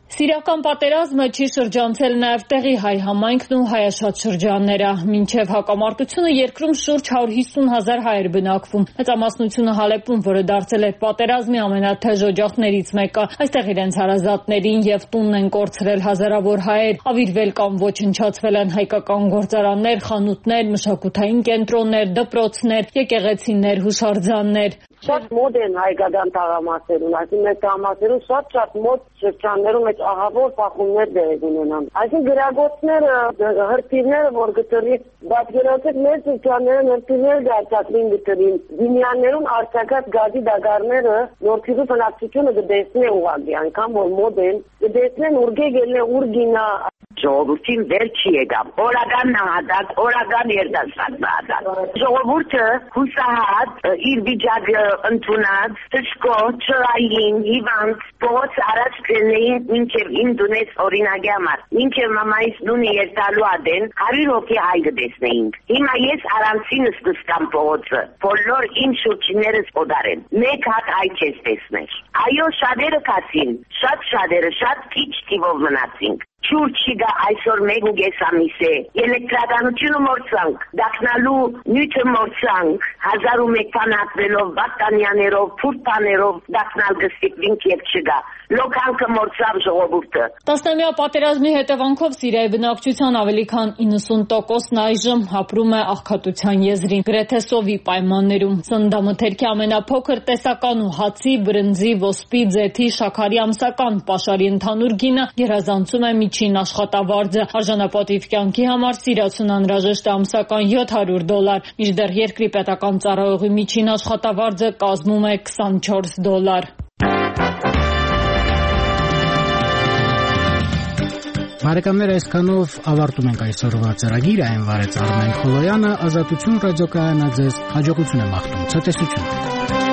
Սիրիական պատերազմը չի շրջանցել նաև տեղի հայ համայնքն ու հայաշատ շրջանները։ Մինչև հակամարտությունը երկրում շուրջ հարյուր հիսուն հազար հայ էր բնակվում։ Մեծամասնությունը Հալեպում, որը դարձել էր պատերազմի ամենաթեժ օջախներից մեկը։ Այստեղ իրենց հարազատներին եւ տունն են կորցրել հազարավոր հայեր, ավիրվել կամ ոչնչացվել են հայկական գործարաններ, խանութներ, մշակութային կենտրոններ, դպրոցներ, եկեղեցիներ, հուշարձաններ։ Շատ մոտ են հայկական տաղամասերում, այսինքն մեր տաղամասերում շատ-շատ մոտ շրջաններում մեջ ահավոր փախումներ դեր ունենան։ Այսինքն գրագործները, հրթիռները, որ գտրի, բացերացեք մեր շրջանները հրթիռներ դարձածին գտրին։ Դիմյաններում արձակած գազի դագարները նորթիռու բնակչությունը կդեսնեն ուղղակի, անգամ որ մոտ են, կդեսնեն ուրգե գելն ուրգինա ժողովրդին վեր չի եկավ, օրական նահատակ, օրական երդասարդ նահատակ։ Ժողովուրդը հուսահատ իր վիճակը ընդունած, թշկո, չրային, հիվանդ, փողոց առաջ կլեին մինչև իմ դունեց օրինակի համար։ Մինչև մամայիս նունի երթալու ադեն հարյուր հոգի հայ կտեսնեինք։ Հիմա ես առանցինս կստամ փողոցը, բոլոր իմ շուրջիներս օդարեն։ Մեկ հատ հայ չես տեսներ։ Այո, շատերը կացին, շատ շատերը, շատ քիչ թիվով մնացինք։ Չուր չիգա այսօր մեկ ու կես ամիս է, էլեկտրականությունը մորցանք, դակնալու նյութը մորցանք, հազար ու մեկ բան հատվելով, բատանյաներով, փուրտաներով դակնալ գստիկվինք և չգա, լոկանքը մորցավ ժողովուրդը։ Տասնամյա պատերազմի հետևանքով Սիրիայի բնակչության ավելի քան իննսուն տոկոսն այժմ ապրում է աղքատության եզրին, գրեթե սովի պայմաններում։ Սննդամթերքի ամենափոքր տեսական ու հացի, բրնձի, ոսպի, ձեթի, շաքարի ամսական պաշարի ընդհանուր գինը գերազանցում է միջին աշխատավարձը։ Արժանապատիվ կյանքի համար Սիրիացուն անհրաժեշտ է ամսական յոթ հարյուր դոլար, մինչդեռ երկրի պետական ծառայողի միջին աշխատավարձը կազմում է քսանչորս դոլար։ Բարեկամներ, այսքանով ավարտում ենք այսօրվա ծրագիրը, այն վարեց Արմեն Խոլոյանը, Ազատություն ռադիոկայանը ձեզ հաջողություն է մաղթում, ցտեսություն։